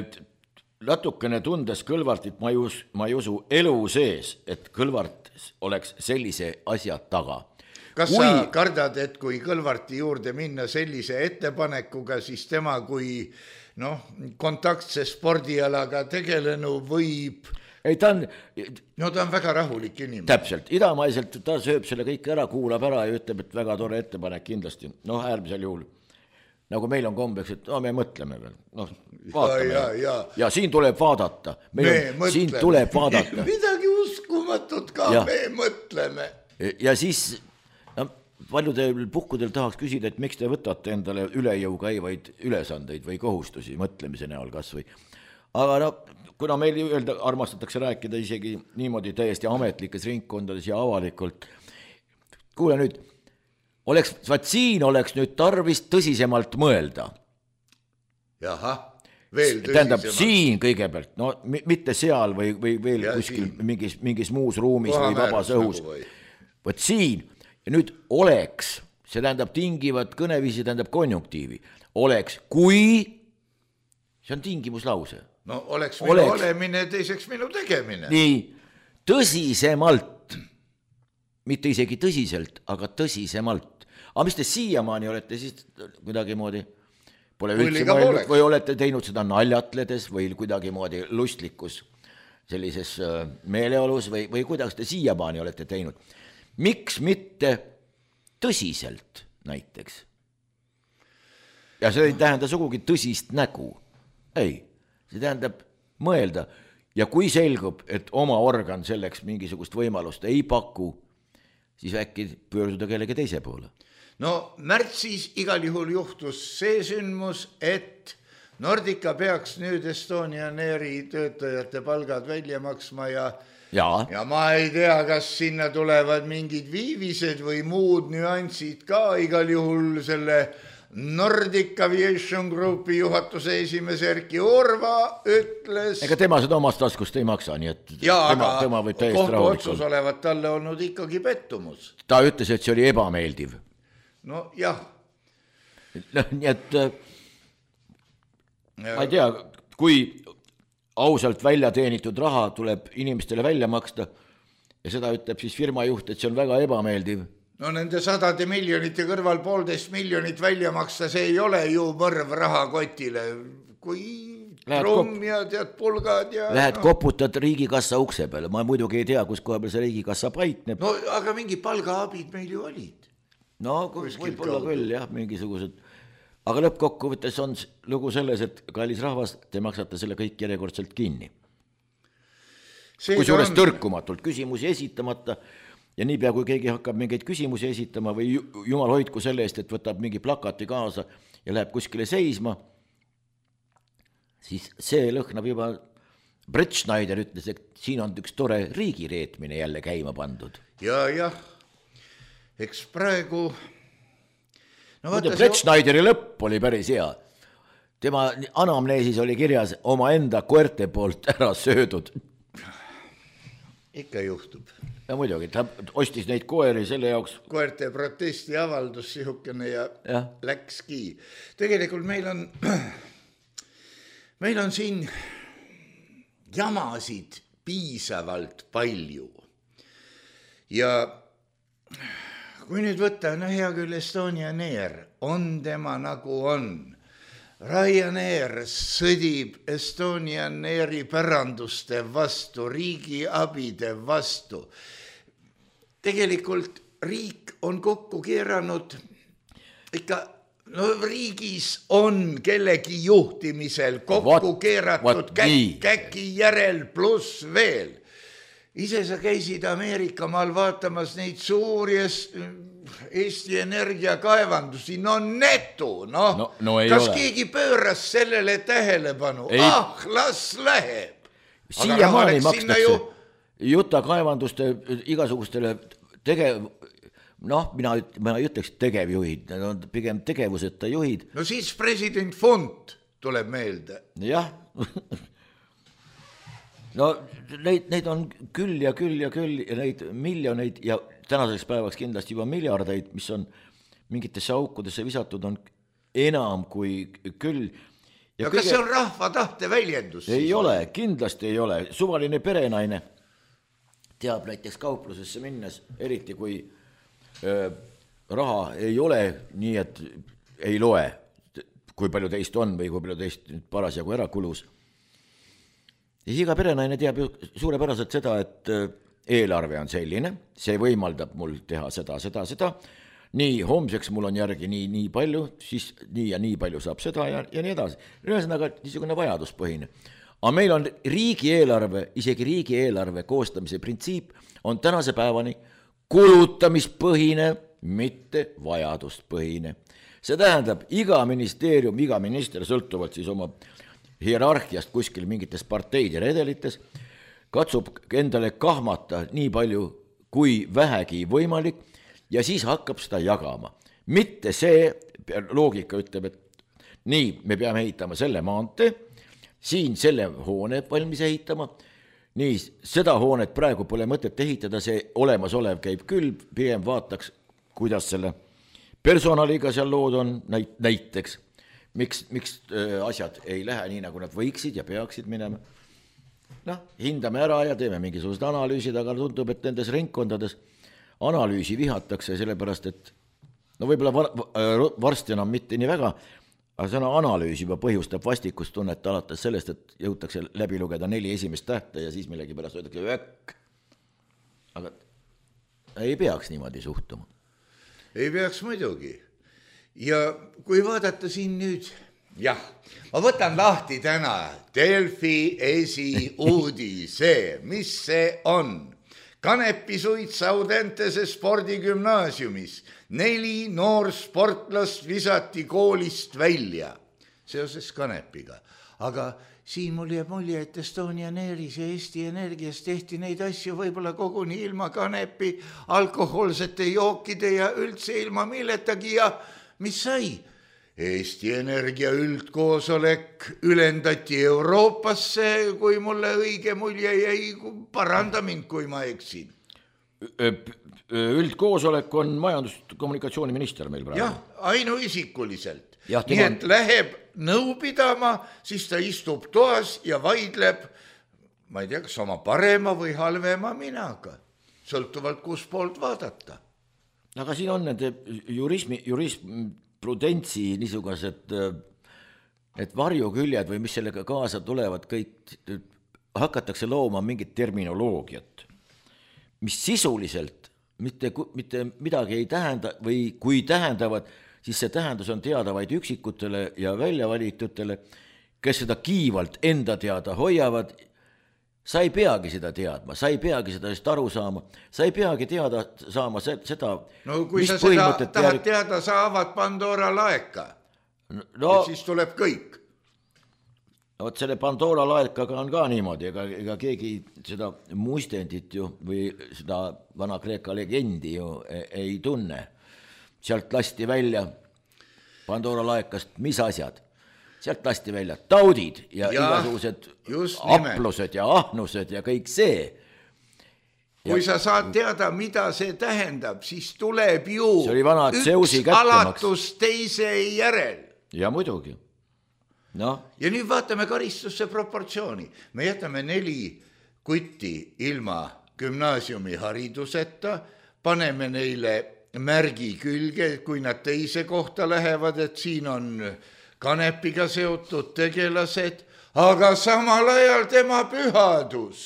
Natukene tundes Kõlvartit, ma ei usu, ma ei usu elu sees, et Kõlvart oleks sellise asja taga. Kas kui... sa kardad, et kui Kõlvarti juurde minna sellise ettepanekuga, siis tema kui noh, kontaktse spordialaga tegelenu võib... Ei, ta on... No ta on väga rahulik inimene. Täpselt, idamaiselt ta sööb selle kõik ära, kuulab ära ja ütleb, et väga tore ettepanek kindlasti. Noh, äärmisel juhul. Nagu meil on kombeks, et no, me mõtleme veel. Noh, vaatame. Ja, ja, ja. ja siin tuleb vaadata. Meil me on, mõtleme. Siin tuleb vaadata. Midagi uskumatut ka, ja. Me mõtleme. Ja siis... No, paljudel puhkudel tahaks küsida, et miks te võtate endale üle jõu käivaid ülesandeid või kohustusi mõtlemise näol kas või. Aga no, kuna meil öelda, armastatakse rääkida isegi niimoodi täiesti ametlikes ringkondades ja avalikult, kuule nüüd, oleks, vaat siin oleks nüüd tarvis tõsisemalt mõelda. Jaha, tähendab siin kõigepealt, no mitte seal või, või veel ja kuskil siin. mingis, mingis muus ruumis Koha või vabas õhus, võt siin ja nüüd oleks, see tähendab tingivat kõneviisi, tähendab konjunktiivi, oleks, kui see on tingimuslause. No oleks minu oleks, olemine, teiseks minu tegemine. Nii, tõsisemalt, mitte isegi tõsiselt, aga tõsisemalt. Aga mis te siiamaani olete siis kuidagi moodi, pole üldse mõelnud või olete teinud seda naljatledes või kuidagi moodi lustlikus sellises meeleolus või, või kuidas te siiamaani olete teinud? Miks mitte tõsiselt näiteks? Ja see ei tähenda sugugi tõsist nägu. Ei, see tähendab mõelda ja kui selgub, et oma organ selleks mingisugust võimalust ei paku, siis äkki pöörduda kellegi teise poole. No märtsis igal juhul juhtus see sündmus, et Nordica peaks nüüd Estonian Airi töötajate palgad välja maksma ja, ja. ja ma ei tea, kas sinna tulevad mingid viivised või muud nüansid ka, igal juhul selle Nordic Aviation Groupi juhatuse esimees Erki Orva ütles... Ega tema seda omast taskust ei maksa, nii et ja, tema, tema võib täiesti rahulikult. Kohtu otsus olevat talle olnud ikkagi pettumus. Ta ütles, et see oli ebameeldiv. No jah. Nii et ja. Ma ei tea, kui ausalt välja teenitud raha tuleb inimestele välja maksta ja seda ütleb siis firma juht, et see on väga ebameeldiv. No nende sadade miljonite kõrval poolteist miljonit välja maksta, see ei ole ju mõrv raha kotile. Kui trumm ja tead pulgad ja... Lähed no. Koputad riigikassa ukse peale. Ma muidugi ei tea, kus koha peal see riigikassa paitneb. No aga mingi palgaabid meil ju olid. No võib-olla küll jah, mingisugused. Aga lõppkokkuvõttes on lugu selles, et kallis rahvas, te maksate selle kõik järjekordselt kinni. Kui suures on... tõrkumatult küsimusi esitamata ja niipea, kui keegi hakkab mingeid küsimusi esitama või jumal hoidku selle eest, et võtab mingi plakati kaasa ja läheb kuskile seisma, siis see lõhnab juba, Brett Schneider ütles, et siin on üks tore riigireetmine jälle käima pandud. Ja, jah, eks praegu... No, Muide, Brett see... Schneideri lõpp oli päris hea. Tema anamneesis oli kirjas oma enda koerte poolt ära söödud. Ikka juhtub. Ja muidugi, ta ostis neid koeri selle jaoks. Koerte protesti avaldus sihukene ja, ja läkski. Tegelikult meil on, meil on siin jamasid piisavalt palju. Ja kui nüüd võtta, no hea küll Estonian Air on tema nagu on. Ryanair sõdib Estonian Airi päranduste vastu, riigi abide vastu. Tegelikult riik on kokku keeranud, ikka no riigis on kellegi juhtimisel kokku what, keeratud what käk, käki järel pluss veel. Ise sa käisid Ameerikamaal vaatamas neid suuri Eesti Energia kaevandusi, no netu, no, no, no kas ole. Keegi pööras sellele tähelepanu, ei. Ah, las läheb. Siiamaani makstakse ju... Juta kaevanduste igasugustele tegev, noh, mina, mina ei ütleks tegevjuhid, need on pigem tegevuseta juhid. No siis president Font tuleb meelde. Jah. No neid, neid on küll ja küll ja küll ja neid miljoneid ja tänaseks päevaks kindlasti juba miljardeid, mis on mingitesse aukudesse visatud, on enam kui küll. Ja, ja kõige... kas see on rahva tahte väljendus? Ei ole, on? Kindlasti ei ole. Suvaline perenaine teab näiteks kauplusesse minnes, eriti kui öö, raha ei ole nii, et ei loe, kui palju teist on või kui palju teist parasjagu ära kulus. Ja iga perenaine teab ju suurepäraselt seda, et eelarve on selline, see võimaldab mul teha seda, seda, seda, nii homseks mul on järgi nii, nii palju, siis nii ja nii palju saab seda ja, ja nii edasi. Ühesõnaga niisugune vajaduspõhine. Aga meil on riigieelarve, isegi riigieelarve koostamise printsiip on tänase päevani kulutamispõhine, mitte vajaduspõhine. See tähendab, iga ministeerium, iga minister sõltuvalt siis oma hierarhiast kuskil mingites parteide redelites, katsub endale kahmata nii palju kui vähegi võimalik ja siis hakkab seda jagama. Mitte see loogika ütleb, et nii, me peame ehitama selle maantee siin selle hoone valmis ehitama, nii seda hoonet praegu pole mõtet ehitada, see olemasolev käib küll, pigem vaataks, kuidas selle personaliga seal lood on näiteks, miks, miks asjad ei lähe nii, nagu nad võiksid ja peaksid minema. Noh, hindame ära ja teeme mingisugused analüüsid, aga tundub, et nendes ringkondades analüüsi vihatakse, sellepärast, et no võib-olla var, varsti enam mitte nii väga, aga sõna analüüs juba põhjustab vastikustunnet alates sellest, et jõutakse läbi lugeda neli esimest tähte ja siis millegi pärast öeldakse ökk. Aga ei peaks niimoodi suhtuma. Ei peaks muidugi. Ja kui vaadata siin nüüd, jah, ma võtan lahti täna Delfi esiuudise, mis see on? Kanepi Suits Audentese spordigümnaasiumis neli noor sportlast visati koolist välja seoses Kanepiga. Aga siin mul jääb mulje, et Estonian Airis ja Eesti Energias tehti neid asju võib-olla koguni ilma Kanepi, alkohoolsete jookide ja üldse ilma milletagi ja mis sai? Eesti Energia üldkoosolek ülendati Euroopasse, kui mulle õige mulje jäi, paranda mind, kui ma eksin. Üldkoosolek on majandus-kommunikatsiooniminister meil praegu. Jah, ainuisikuliselt. Ja, nii et läheb nõu pidama, siis ta istub toas ja vaidleb, ma ei tea, kas oma parema või halvema minaga, sõltuvalt kus poolt vaadata. Aga siin on nende jurismi, jurism prudentsi niisugused, et varjuküljed või mis sellega kaasa tulevad, kõik hakatakse looma mingit terminoloogiat, mis sisuliselt mitte, mitte midagi ei tähenda või kui tähendavad, siis see tähendus on teada vaid üksikutele ja väljavalitutele, kes seda kiivalt enda teada hoiavad. Sa ei peagi seda teadma, sa ei peagi seda just aru saama, sa ei peagi teada saama seda, no kui sa seda tahad teada, sa avad Pandora laeka no, ja siis tuleb kõik. Vot selle Pandora laekaga on ka niimoodi, ega, ega keegi seda muistendit ju või seda vana Kreeka legendi ju ei, ei tunne. Sealt lasti välja Pandora laekast mis asjad? Sealt lasti välja taudid ja, ja igasugused aplused ja ahnused ja kõik see. Kui ja, sa saad teada, mida see tähendab, siis tuleb ju üks alatus teise järel. Ja muidugi. No. Ja nüüd vaatame karistusse proportsiooni. Me jätame neli kutti ilma gümnaasiumi hariduseta, paneme neile märgi külge, kui nad teise kohta lähevad, et siin on Kanepiga seotud tegelased, aga samal ajal tema pühadus.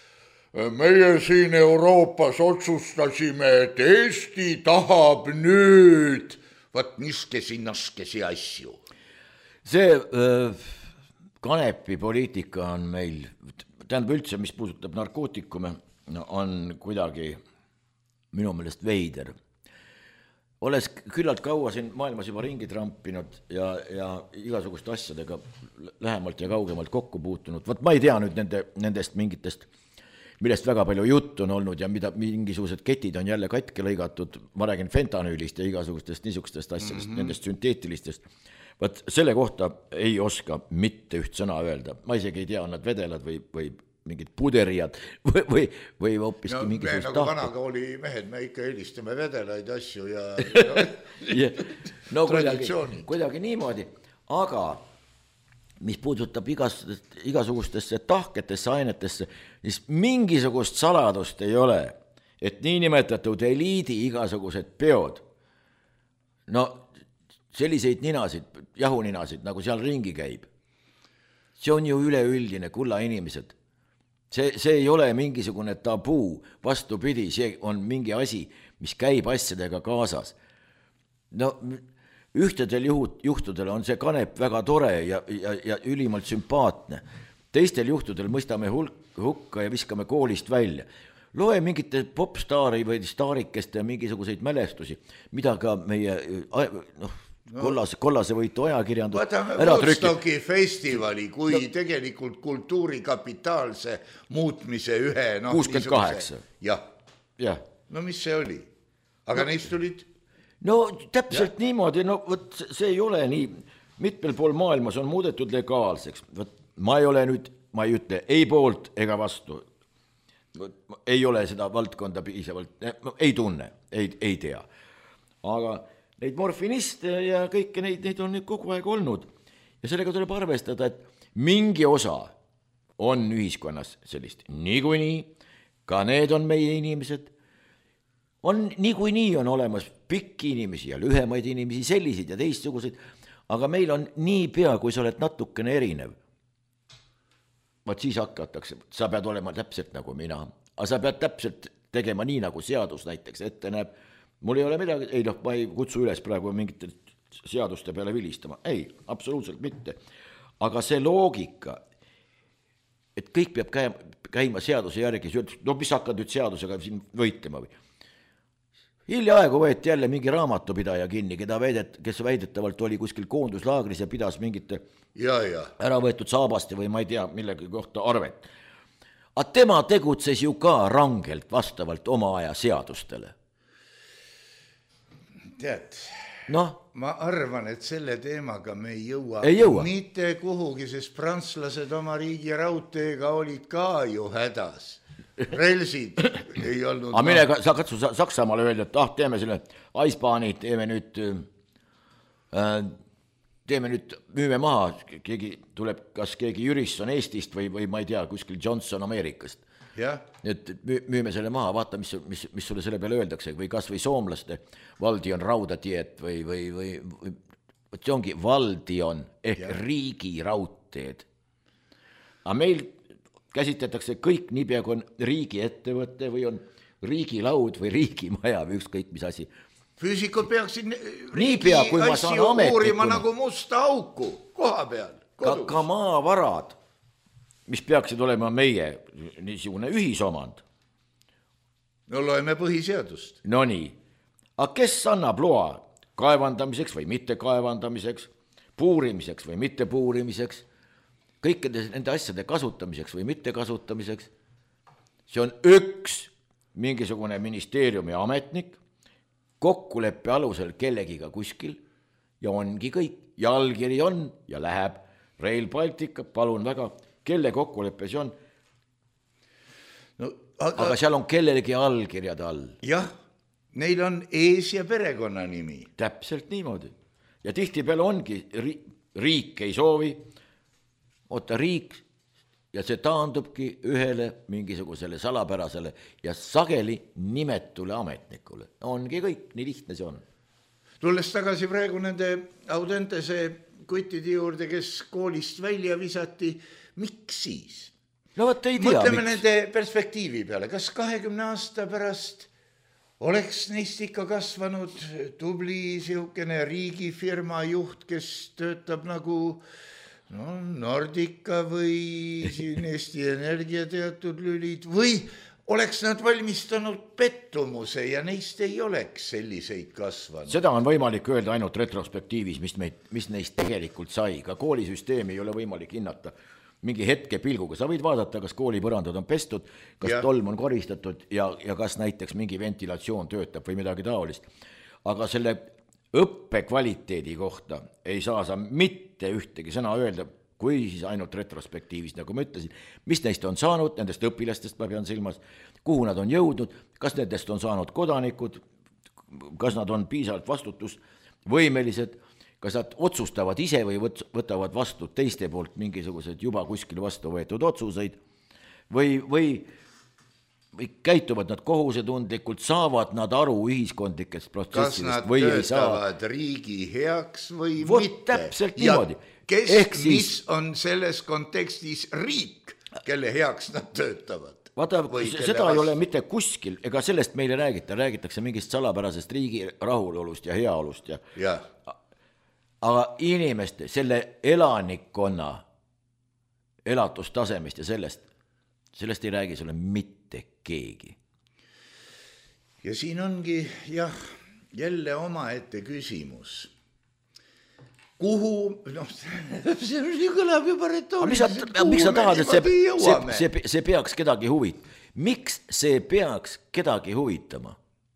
Meie siin Euroopas otsustasime, et Eesti tahab nüüd, vaat niskesi, naskesi asju. See äh, Kanepi poliitika on meil, tähendab üldse, mis puudutab narkootikume, on kuidagi minu meelest veider. Oles küllalt kaua siin maailmas juba ringi trampinud ja, ja igasuguste asjadega lähemalt ja kaugemalt kokku puutunud. Vaat ma ei tea nüüd nende, nendest mingitest, millest väga palju juttu on olnud ja mida mingisugused ketid on jälle katke lõigatud. Ma räägin fentanüülist ja igasugustest niisugustest asjadest, mm-hmm. nendest sünteetilistest. Vaat selle kohta ei oska mitte üht sõna öelda. Ma isegi ei tea, on nad vedelad või, või mingid puderijad või, või, või hoopiski no, mingisugust tahku. Nagu vanakooli mehed, me ikka eelistame vedelaid asju ja, ja no kuidagi, kuidagi niimoodi, aga mis puudutab igasugustesse, igasugustesse tahketesse ainetesse, siis mingisugust saladust ei ole, et niinimetatud eliidi igasugused peod, no selliseid ninasid, jahuninasid, nagu seal ringi käib, see on ju üleüldine, kulla inimesed. See, see ei ole mingisugune tabuu, vastupidi, see on mingi asi, mis käib asjadega kaasas. No ühtedel juhud, juhtudel on see kanep väga tore ja, ja, ja ülimalt sümpaatne. Teistel juhtudel mõistame hulk, hukka ja viskame koolist välja. Loe mingite popstaari või staarikeste mingisuguseid mälestusi, mida ka meie noh, No. Kollase, kollase võitu ajakirjandus Võtame Woodstocki festivali kui no. tegelikult kultuurikapitaalse muutmise ühe no, kuuskümmend kaheksa jah. jah. No mis see oli? Aga no. neist tulid? No täpselt ja. niimoodi, no võt, see ei ole nii, mitmel pool maailmas on muudetud legaalseks. Võt, ma ei ole nüüd, ma ei ütle ei poolt ega vastu, ei ole seda valdkonda piisavalt, ei tunne, ei, ei tea. Aga neid morfiniste ja kõike neid, neid on nüüd kogu aeg olnud ja sellega tuleb arvestada, et mingi osa on ühiskonnas sellist niikuinii, ka need on meie inimesed, on niikuinii on olemas pikki inimesi ja lühemaid inimesi, selliseid ja teistsuguseid, aga meil on nii pea, kui sa oled natukene erinev. Vaat siis hakatakse, sa pead olema täpselt nagu mina, aga sa pead täpselt tegema nii, nagu seadus näiteks ette näeb. Mul ei ole midagi, ei noh, ma ei kutsu üles praegu mingite seaduste peale vilistama, ei, absoluutselt mitte. Aga see loogika, et kõik peab käima, käima seaduse järgi, no mis hakkad nüüd seadusega siin võitlema või? Hiljaaegu võeti jälle mingi raamatupidaja kinni, keda väidet, kes väidetavalt oli kuskil koonduslaagris ja pidas mingite ja, ja. ära võetud saabaste või ma ei tea, millegi kohta arvet. Aga tema tegutses ju ka rangelt vastavalt oma aja seadustele. Tead, no? Ma arvan, et selle teemaga me ei jõua, ei jõua. Mitte kuhugi, sest prantslased oma riigi raudteega olid ka ju hädas. Relsid ei olnud. Aga mine, sa katsu Saksamaale öelda, et ah, teeme selle Eisbahni, teeme nüüd, äh, teeme nüüd, müüme maha, keegi tuleb, kas keegi Jürisson Eestist või, või ma ei tea, kuskil Johnson Ameerikast. Ja. Et müüme selle maha, vaata, mis, mis, mis sulle selle peale öeldakse, või kas või soomlaste valdi on raudatiet või, või, või, või see ongi valdi on ehk ja. Riigi raudteed. Aga meil käsitletakse kõik nii pea, kui on riigi ettevõtte või on riigi laud või riigimaja või ükskõik mis asi. Füüsikud peaksid nii pea, kui ma saan uurima nagu musta auku koha peal. Ka, ka maavarad, mis peaksid olema meie niisugune ühisomand. No loeme põhiseadust. No nii, aga kes annab loa kaevandamiseks või mitte kaevandamiseks, puurimiseks või mitte puurimiseks, kõikide nende asjade kasutamiseks või mitte kasutamiseks, see on üks mingisugune ministeeriumi ametnik, kokkuleppe alusel kellegiga kuskil ja ongi kõik, ja allkiri on ja läheb Rail Baltica, palun väga, kelle kokkuleppe see on. No, aga, aga seal on kellelegi allkirjad all. Jah, neil on ees- ja perekonna nimi. Täpselt niimoodi. Ja tihti peale ongi, riik ei soovi, oota riik ja see taandubki ühele mingisugusele salapärasele ja sageli nimetule ametnikule. Ongi kõik, nii lihtne see on. Tulles tagasi praegu nende Audentese kuttide juurde, kes koolist välja visati, miks siis? No võt ei tea, mõtleme miks. Nende perspektiivi peale, kas kahekümne aasta pärast oleks neist ikka kasvanud tubli siukene riigifirma juht, kes töötab nagu no Nordica või siin Eesti Energia teatud lülid või oleks nad valmistanud pettumuse ja neist ei oleks selliseid kasvanud. Seda on võimalik öelda ainult retrospektiivis, mis, meid, mis neist tegelikult sai. Ka koolisüsteemi ei ole võimalik hinnata mingi hetke pilguga. Sa võid vaadata, kas koolipõrandad on pestud, kas ja. Tolm on koristatud ja, ja kas näiteks mingi ventilatsioon töötab või midagi taolist. Aga selle õppekvaliteedi kohta ei saa sa mitte ühtegi sõna öelda, kui siis ainult retrospektiivis, nagu ma ütlesin, mis neist on saanud, nendest õpilastest ma pean silmas, kuhu nad on jõudnud, kas nendest on saanud kodanikud, kas nad on piisavalt vastutusvõimelised, kas nad otsustavad ise või võtavad vastu teiste poolt mingisugused juba kuskil vastu võetud otsuseid või, või või käituvad nad kohusetundlikult, saavad nad aru ühiskondlikest protsessidest või ei saa. Kas nad töötavad riigi heaks või Vot mitte? Täpselt niimoodi. Kes, Ehk mis siis... on selles kontekstis riik, kelle heaks nad töötavad? Vaata, seda ei ole mitte kuskil, ega sellest meile räägita, räägitakse mingist salapärasest riigi rahulolust ja heaolust. Ja... Ja. Aga inimeste, selle elanikkonna elatustasemest ja sellest, sellest ei räägi sulle mitte keegi. Ja siin ongi jah, jälle omaette küsimus. Kuhu, noh, see kõlab juba retooriliselt. Miks sa tahad, et see, see, see, see peaks kedagi huvitama? Miks see peaks kedagi huvitama?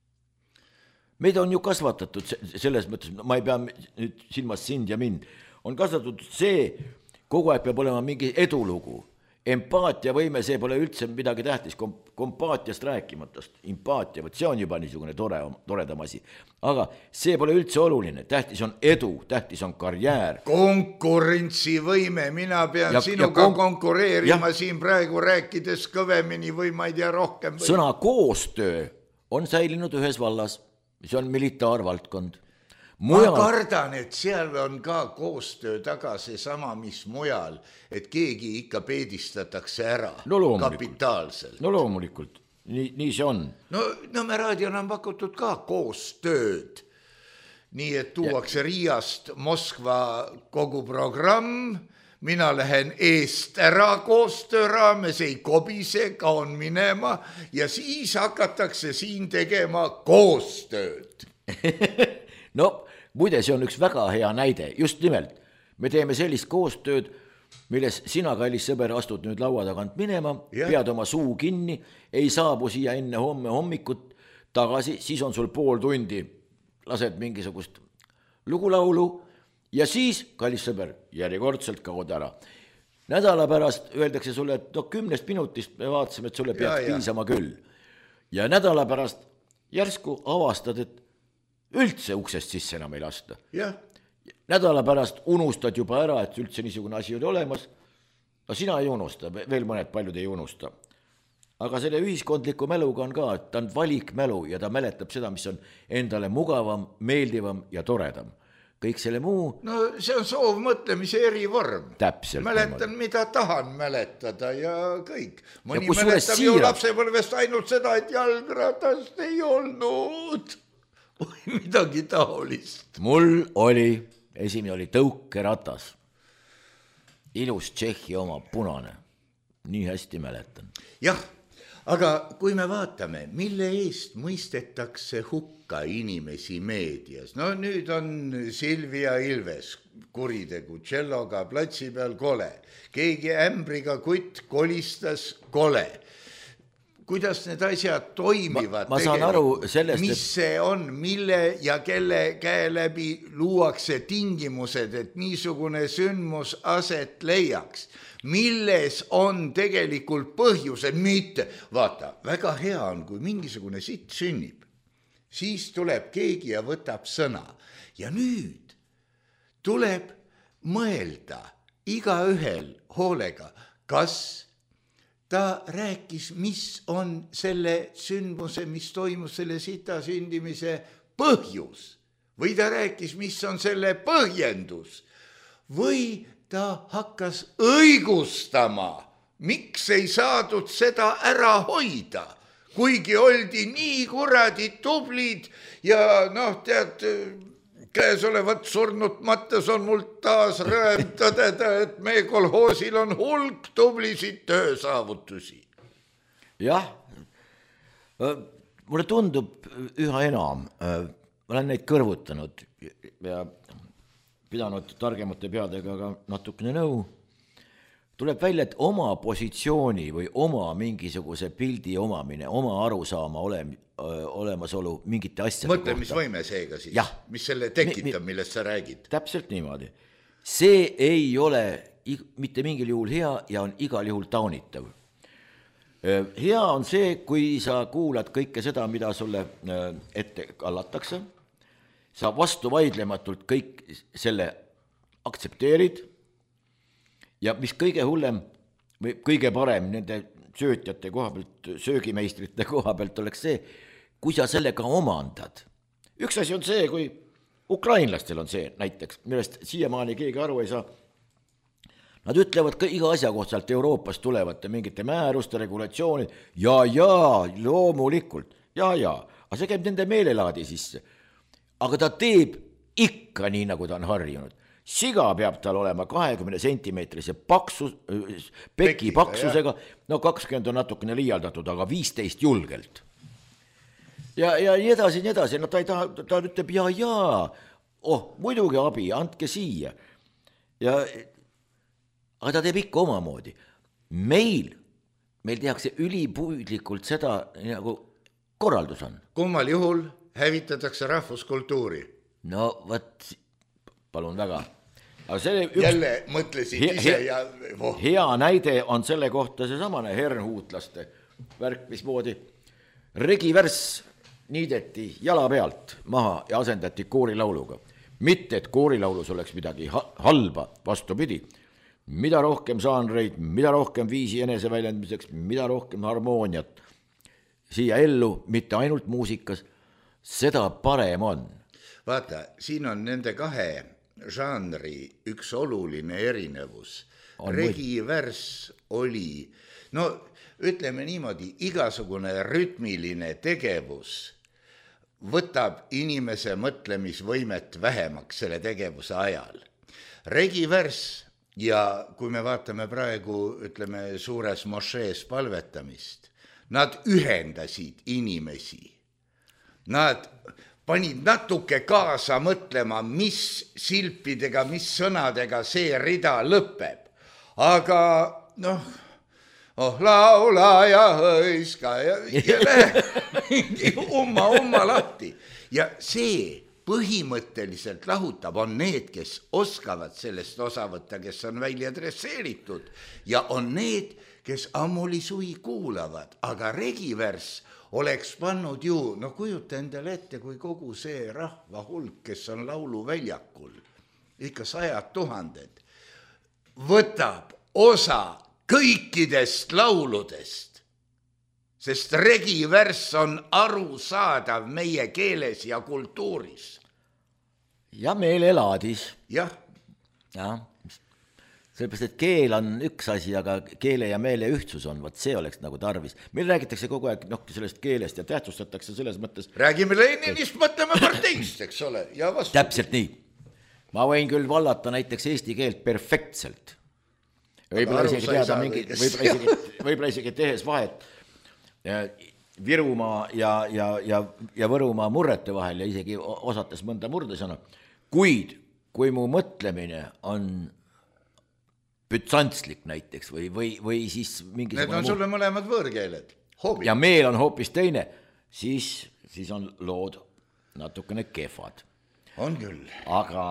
Meid on ju kasvatatud selles mõttes, ma ei pea nüüd silmas sind ja mind, on kasvatatud see, kogu aeg peab olema mingi edulugu. Empaatiavõime, see pole üldse midagi tähtis, kompaatiast rääkimatast, empaatia, võt see on juba niisugune tore, toredam asi. Aga see pole üldse oluline, tähtis on edu, tähtis on karjäär. Konkurentsivõime, mina pean ja, sinuga ja kon... konkureerima ja. Siin praegu rääkides kõvemini või ma ei tea rohkem. Või... Sõna koostöö on säilinud ühes vallas, see on militaarvaldkond. Mujal... Ma kardan, et seal on ka koostöö taga see sama, mis mujal, et keegi ikka peedistatakse ära no kapitaalselt. No loomulikult, nii, nii see on. No, no me raadiona on pakutud ka koostööd. Nii, et tuuakse ja... Riiast Moskva kogu programm, mina lähen eest ära koostöö raames, ei kobise, kaon minema ja siis hakatakse siin tegema koostööd. No, muide, see on üks väga hea näide, just nimelt. Me teeme sellist koostööd, milles sina, kallis sõber, astud nüüd laua tagant minema, ja. Pead oma suu kinni, ei saabu siia enne homme hommikut tagasi, siis on sul pool tundi, lased mingisugust lugulaulu ja siis, kallis sõber, järjekordselt kaod ära. Nädala pärast öeldakse sulle, et no kümnest minutist me vaatasime, et sulle peaks piisama küll. Ja nädala pärast järsku avastad, et üldse uksest sisse enam ei lasta. Ja. Nädala pärast unustad juba ära, et üldse niisugune asi oli olemas. No sina ei unusta, veel mõned paljud ei unusta. Aga selle ühiskondliku mäluga on ka, et ta on valikmälu ja ta mäletab seda, mis on endale mugavam, meeldivam ja toredam. Kõik selle muu... No see on soov mõtlemise erivorm. Täpselt. Mäletan, niimoodi. Mida tahan mäletada ja kõik. Mõni ja mäletab ju lapsepõlvest ainult seda, et jalgratast ei olnud. Või midagi taolist. Mul oli, esimene oli tõukeratas. Ilus Tšehhi oma punane. Nii hästi mäletan. Jah, aga kui me vaatame, mille eest mõistetakse hukka inimesi meedias. No nüüd on Silvia Ilves kuritegu, tšelloga platsi peal kole. Keegi ämbriga kutt kolistas kole. Kuidas need asjad toimivad? Ma, ma saan aru sellest, mis see on, mille ja kelle käe läbi luuakse tingimused, et niisugune sündmus aset leiaks. Milles on tegelikult põhjused, mitte. Vaata, väga hea on, kui mingisugune sitt sünnib. Siis tuleb keegi ja võtab sõna. Ja nüüd tuleb mõelda igaühel hoolega, kas ta rääkis, mis on selle sündmuse, mis toimus selle sita sündimise põhjus. Või ta rääkis, mis on selle põhjendus. Või ta hakkas õigustama, miks ei saadud seda ära hoida. Kuigi oldi nii kuradi tublid ja noh, tead... Käesolevat surnut mattes on mul taas rõõm tõdeda, et meie kolhoosil on hulk tublisid töösaavutusi. Jah, mulle tundub üha enam, ma olen neid kõrvutanud ja pidanud targemate peadega ka natukene nõu. Tuleb välja, et oma positsiooni või oma mingisuguse pildi omamine, oma arusaama olem, olemasolu mingite asjade kohta. Mõtlemisvõime seega siis, ja. Mis selle tekitab, mi, millest sa räägid. Täpselt niimoodi. See ei ole mitte mingil juhul hea ja on igal juhul taunitav. Hea on see, kui sa kuulad kõike seda, mida sulle ette kallatakse, sa vastu vaidlematult kõik selle aktsepteerid ja mis kõige hullem või kõige parem nende söötjate koha pealt, söögimeistrite koha pealt oleks see, kui sa sellega omandad. Üks asi on see, kui ukrainlastel on see näiteks, millest siiamaani keegi aru ei saa. Nad ütlevad ka iga asja kohtsalt Euroopast tulevate mingite määruste, regulatsioonid, ja, ja, loomulikult, ja, ja, aga see käib nende meelelaadi sisse. Aga ta teeb ikka nii, nagu ta on harjunud. Siga peab tal olema kahekümne sentimeetrise paksus, peki paksusega, no kakskümmend on natukene liialdatud, aga viisteist julgelt. Ja, ja nii edasi, nii edasi, no ta, ei taha, ta ütleb, ja, ja, oh, muidugi abi, andke siia. Ja, aga ta teeb ikka omamoodi. Meil, meil tehakse ülipüüdlikult seda, nagu korraldus on. Kummal juhul hävitatakse rahvuskultuuri? No, võt, palun väga. See üks, jälle mõtlesid he, ise he, ja oh. Hea näide on selle kohta see samane hernhuutlaste värk, mismoodi regivärss niideti jala pealt maha ja asendati koorilauluga. Mitte, et koorilaulus oleks midagi halba, vastupidi. Mida rohkem žanreid, mida rohkem viisi eneseväljendamiseks, mida rohkem harmooniat siia ellu, mitte ainult muusikas, seda parem on. Vaata, siin on nende kahe žanri üks oluline erinevus. Regivärss oli, no ütleme niimoodi, igasugune rütmiline tegevus võtab inimese mõtlemisvõimet vähemaks selle tegevuse ajal. Regivärss ja kui me vaatame praegu, ütleme, suures mošees palvetamist, nad ühendasid inimesi. Nad panid natuke kaasa mõtlema, mis silpidega, mis sõnadega see rida lõpeb. Aga noh, oh laula ja hõiska ja, ja läheb umma, umma lahti. Ja see põhimõtteliselt lahutab on need, kes oskavad sellest osa võtta, kes on välja dresseeritud ja on need, kes ammuli sui kuulavad, aga regivärss oleks pannud ju, no kujuta endale ette, kui kogu see rahva hulk, kes on lauluväljakul, ikka sajad tuhanded, võtab osa kõikidest lauludest, sest regivärss on arusaadav meie keeles ja kultuuris. Ja meelelaadis. Jah. Jah. Sellepärast, et keel on üks asi, aga keele ja meele ühtsus on, võt see oleks nagu tarvis. Meil räägitakse kogu aeg noh, sellest keelest ja tähtsustatakse selles mõttes. Räägime Leninist, mõtleme parteist, eks ole. Ja vastu. Täpselt nii. Ma võin küll vallata näiteks eesti keelt perfektselt. Võib-olla isegi teada mingi, võib-olla isegi, võib-olla isegi tehes vahet Virumaa ja, ja, ja, ja Võrumaa murrete vahel ja isegi osates mõnda murdesõna. Kuid, kui mu mõtlemine on bütsantslik näiteks või, või, või siis mingisugune... Need on sulle mõlemad võõrkeeled. Hoobi. Ja meel on hoopis teine, siis, siis on lood natukene kehvad. On küll. Aga,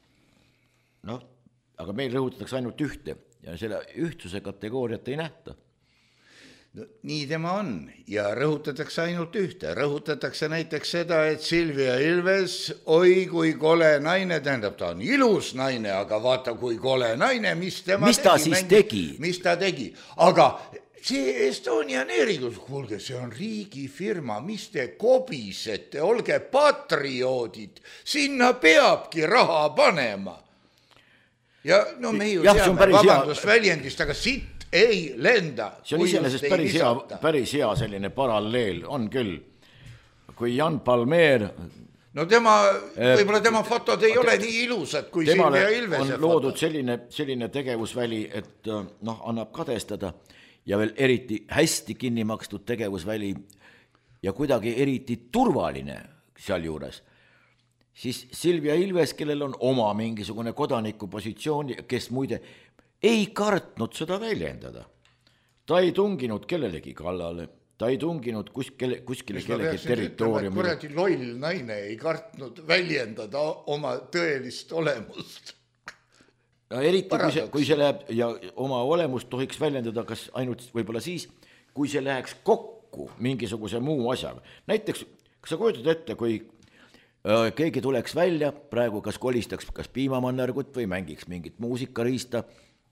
no, aga meil rõhutatakse ainult ühte ja selle ühtsuse kategooriat ei nähta. No, nii tema on ja rõhutatakse ainult ühte. Rõhutatakse näiteks seda, et Silvia Ilves, oi kui kole naine, tähendab, ta on ilus naine, aga vaata kui kole naine, mis tema mis ta tegi, siis mängi, tegi? Mis ta tegi, aga see Estonian Airigus, kuulge, see on riigifirma, mis te kobisete, olge patrioodid, sinna peabki raha panema. Ja no me ju jah, teame, vabandust hea... väljendist, aga siit ei lenda. See on iseenesest päris hea, päris hea selline paralleel, on küll. Kui Jan Palmér... No tema, võib-olla tema fotod ei ole nii ilusad kui Silvia Ilvese fotod. On loodud selline, selline tegevusväli, et noh, annab kadestada ja veel eriti hästi kinni makstud tegevusväli ja kuidagi eriti turvaline seal juures. Siis Silvia Ilves, kellel on oma mingisugune kodanikupositsioon, kes muide ei kartnud seda väljendada. Ta ei tunginud kellelegi kallale, ta ei tunginud kuskile, kuskile kellegi territooriumile. Kuradi loll naine ei kartnud väljendada oma tõelist olemust. No, eriti kui see, kui see läheb ja oma olemust tohiks väljendada kas ainult võib-olla siis, kui see läheks kokku mingisuguse muu asjaga. Näiteks, kas sa kujutad ette, kui äh, keegi tuleks välja, praegu kas kolistaks kas piimamannergut või mängiks mingit muusikariista,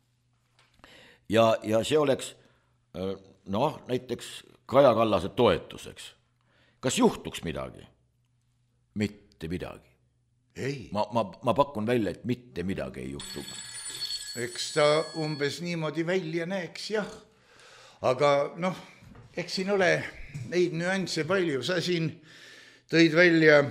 Ja, ja see oleks noh, näiteks Kaja Kallase toetuseks. Kas juhtuks midagi? Mitte midagi. Ei. Ma, ma, ma pakun välja, et mitte midagi ei juhtu. Eks ta umbes niimoodi välja näeks, jah. Aga noh, eks siin ole neid nüansse palju. Sa siin tõid välja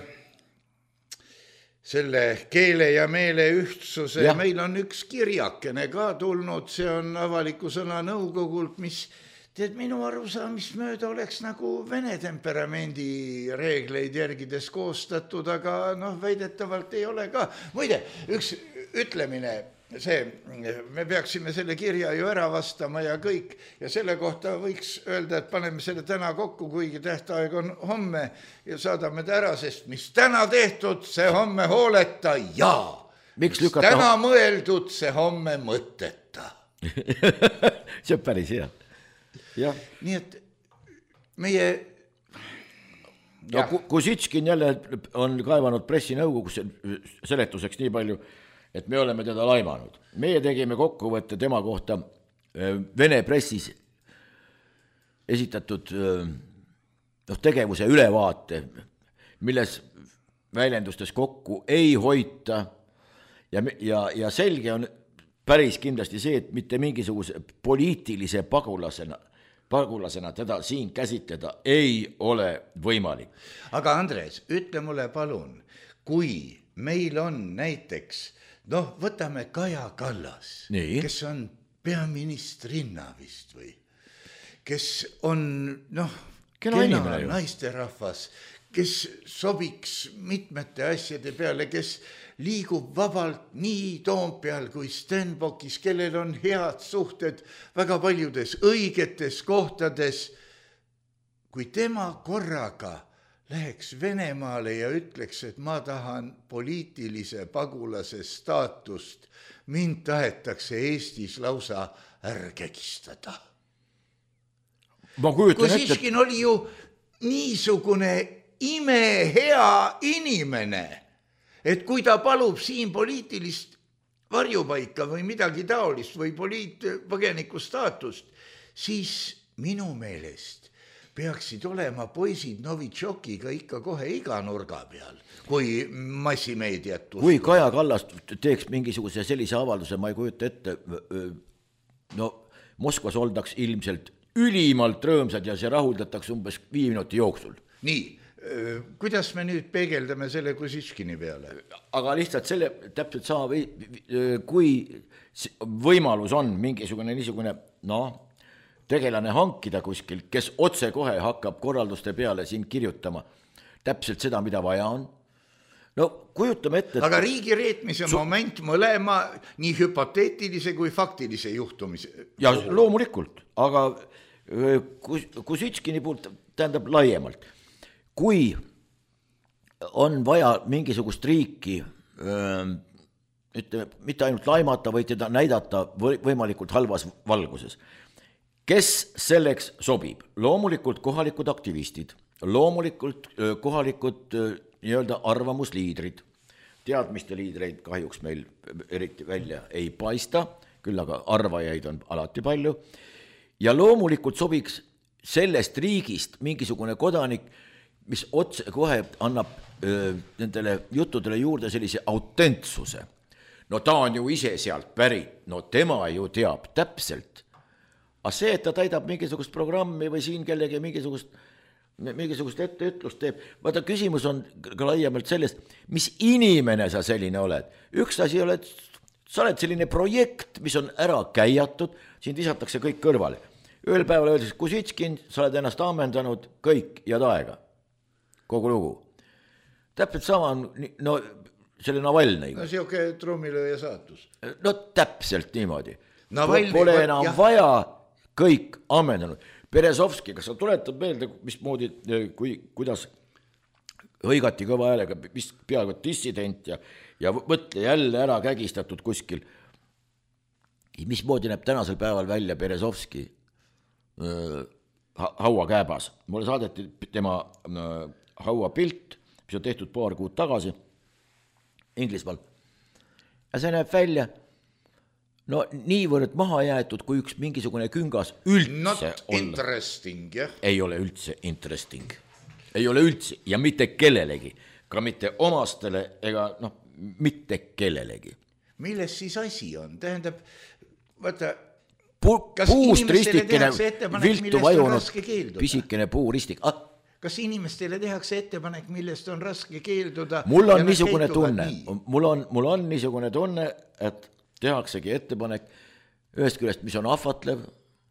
selle keele ja meele ühtsuse. Ja. Meil on üks kirjakene ka tulnud, see on avaliku sõna nõukogult, mis tead minu arusaamist mööda oleks nagu vene temperamendi reegleid järgides koostatud, aga noh, väidetavalt ei ole ka. Muide, üks ütlemine, see, me peaksime selle kirja ju ära vastama ja kõik, ja selle kohta võiks öelda, et paneme selle täna kokku, kuigi tähtaeg on homme ja saadame ta ära, sest mis täna tehtud, see homme hooleta ja miks lükata... täna mõeldud, see homme mõteta. See on päris hea. Ja. Nii et meie... Ja Kusitskin jälle on kaevanud pressinõukogus seletuseks nii palju, et me oleme teda laimanud. Meie tegime kokkuvõtte tema kohta Vene pressis esitatud no, tegevuse ülevaate, milles väljendustes kokku ei hoita ja, ja, ja selge on päris kindlasti see, et mitte mingisuguse poliitilise pagulasena pagulasena teda siin käsitleda ei ole võimalik. Aga Andres, ütle mulle palun, kui meil on näiteks, noh, võtame Kaja Kallas, nii. Kes on peaministrinna vist või, kes on, noh, kena, kena naisterahvas, kes sobiks mitmete asjade peale, kes liigub vabalt nii Toompeal kui Stenbockis, kellel on head suhted väga paljudes õigetes kohtades. Kui tema korraga läheks Venemaale ja ütleks, et ma tahan poliitilise pagulase staatust, mind tahetakse Eestis lausa ärgegistada. Kusitskin oli ju niisugune imehea inimene, et kui ta palub siin poliitilist varjupaika või midagi taolist või poliitpõgeniku staatust, siis minu meelest peaksid olema poisid Novitšokiga ikka kohe iga nurga peal, kui massimeediat uskuda. Kui Kaja Kallas teeks mingisuguse sellise avalduse, ma ei kujuta ette, no Moskvas oldaks ilmselt ülimalt rõõmsad ja see rahuldatakse umbes viie minuti jooksul. Nii. Kuidas me nüüd peegeldame selle Kusitskini peale? Aga lihtsalt selle täpselt sama, kui võimalus on mingisugune niisugune, noh, tegelane hankida kuskil, kes otse kohe hakkab korralduste peale siin kirjutama täpselt seda, mida vaja on. No kujutame ette... Aga riigi reetmise su... moment mõlema nii hüpoteetilise kui faktilise juhtumise. Ja loomulikult, aga Kusitskini poolt tähendab laiemalt. Kui on vaja mingisugust riiki, ütleme, mitte ainult laimata, või teda näidata võimalikult halvas valguses, kes selleks sobib? Loomulikult kohalikud aktivistid, loomulikult kohalikud nii-öelda arvamusliidrid, teadmiste liidreid kahjuks meil eriti välja ei paista, küll aga arvajaid on alati palju, ja loomulikult sobiks sellest riigist mingisugune kodanik, mis otse kohe annab öö, nendele juttudele juurde sellise autentsuse. No ta on ju ise sealt pärit, no tema ju teab täpselt. Aga see, et ta täidab mingisugust programmi või siin kellegi mingisugust, mingisugust etteütlust teeb, vaata küsimus on ka laiemalt sellest, mis inimene sa selline oled. Üks asi oled, sa oled selline projekt, mis on ära käiatud, siin visatakse kõik kõrvale. Ühel päeval öeldes, Kusitskin, sa oled ennast ammendanud kõik ja taega. Kogu lugu. Täpselt sama on, no selle Navalnõiga. No siuke trummilööja saatus. No täpselt niimoodi. Navalnõi, pole enam jah. Vaja kõik ammendanud. Berezovski, kas sa tuletad meelde, mismoodi, kui, kuidas hõigati kõva häälega, mis peaaegu dissident ja, ja võtle jälle ära kägistatud kuskil. Mismoodi näeb tänasel päeval välja Berezovski öö, haua kääbas. Mulle saadeti tema öö, haua pilt, mis on tehtud paar kuud tagasi Inglismaal. Ja see näeb välja no niivõrd maha jäetud, kui üks mingisugune küngas üldse Not olla. Interesting, jah? Ei ole üldse interesting. Ei ole üldse ja mitte kellelegi. Ka mitte omastele ega noh, mitte kellelegi. Milles siis asi on? Tähendab, vaata, Pu- puust ristikene, viltu vajunud, pisikene puuristik. Ah, kas inimestele tehakse ettepanek, millest on raske keelduda? Mul on niisugune tunne, mul on, mul on niisugune tunne, et tehaksegi ettepanek ühest küljest, mis on ahvatlev.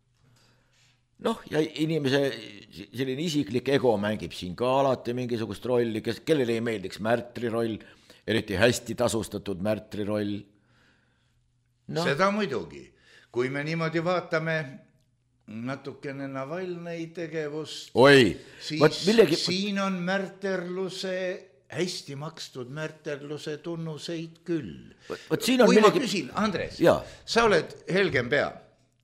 Noh, ja inimese selline isiklik ego mängib siin ka alati mingisugust rolli, kes, kellele ei meeldiks märtri roll, eriti hästi tasustatud märtri roll. No. Seda muidugi. Kui me niimoodi vaatame natukene Navalnõi tegevust, Oi, siis millegi... siin on märterluse hästi makstud märterluse tunnuseid küll. Võt siin on kui millegi... ma küsin, Andres, ja. sa oled helgem pea.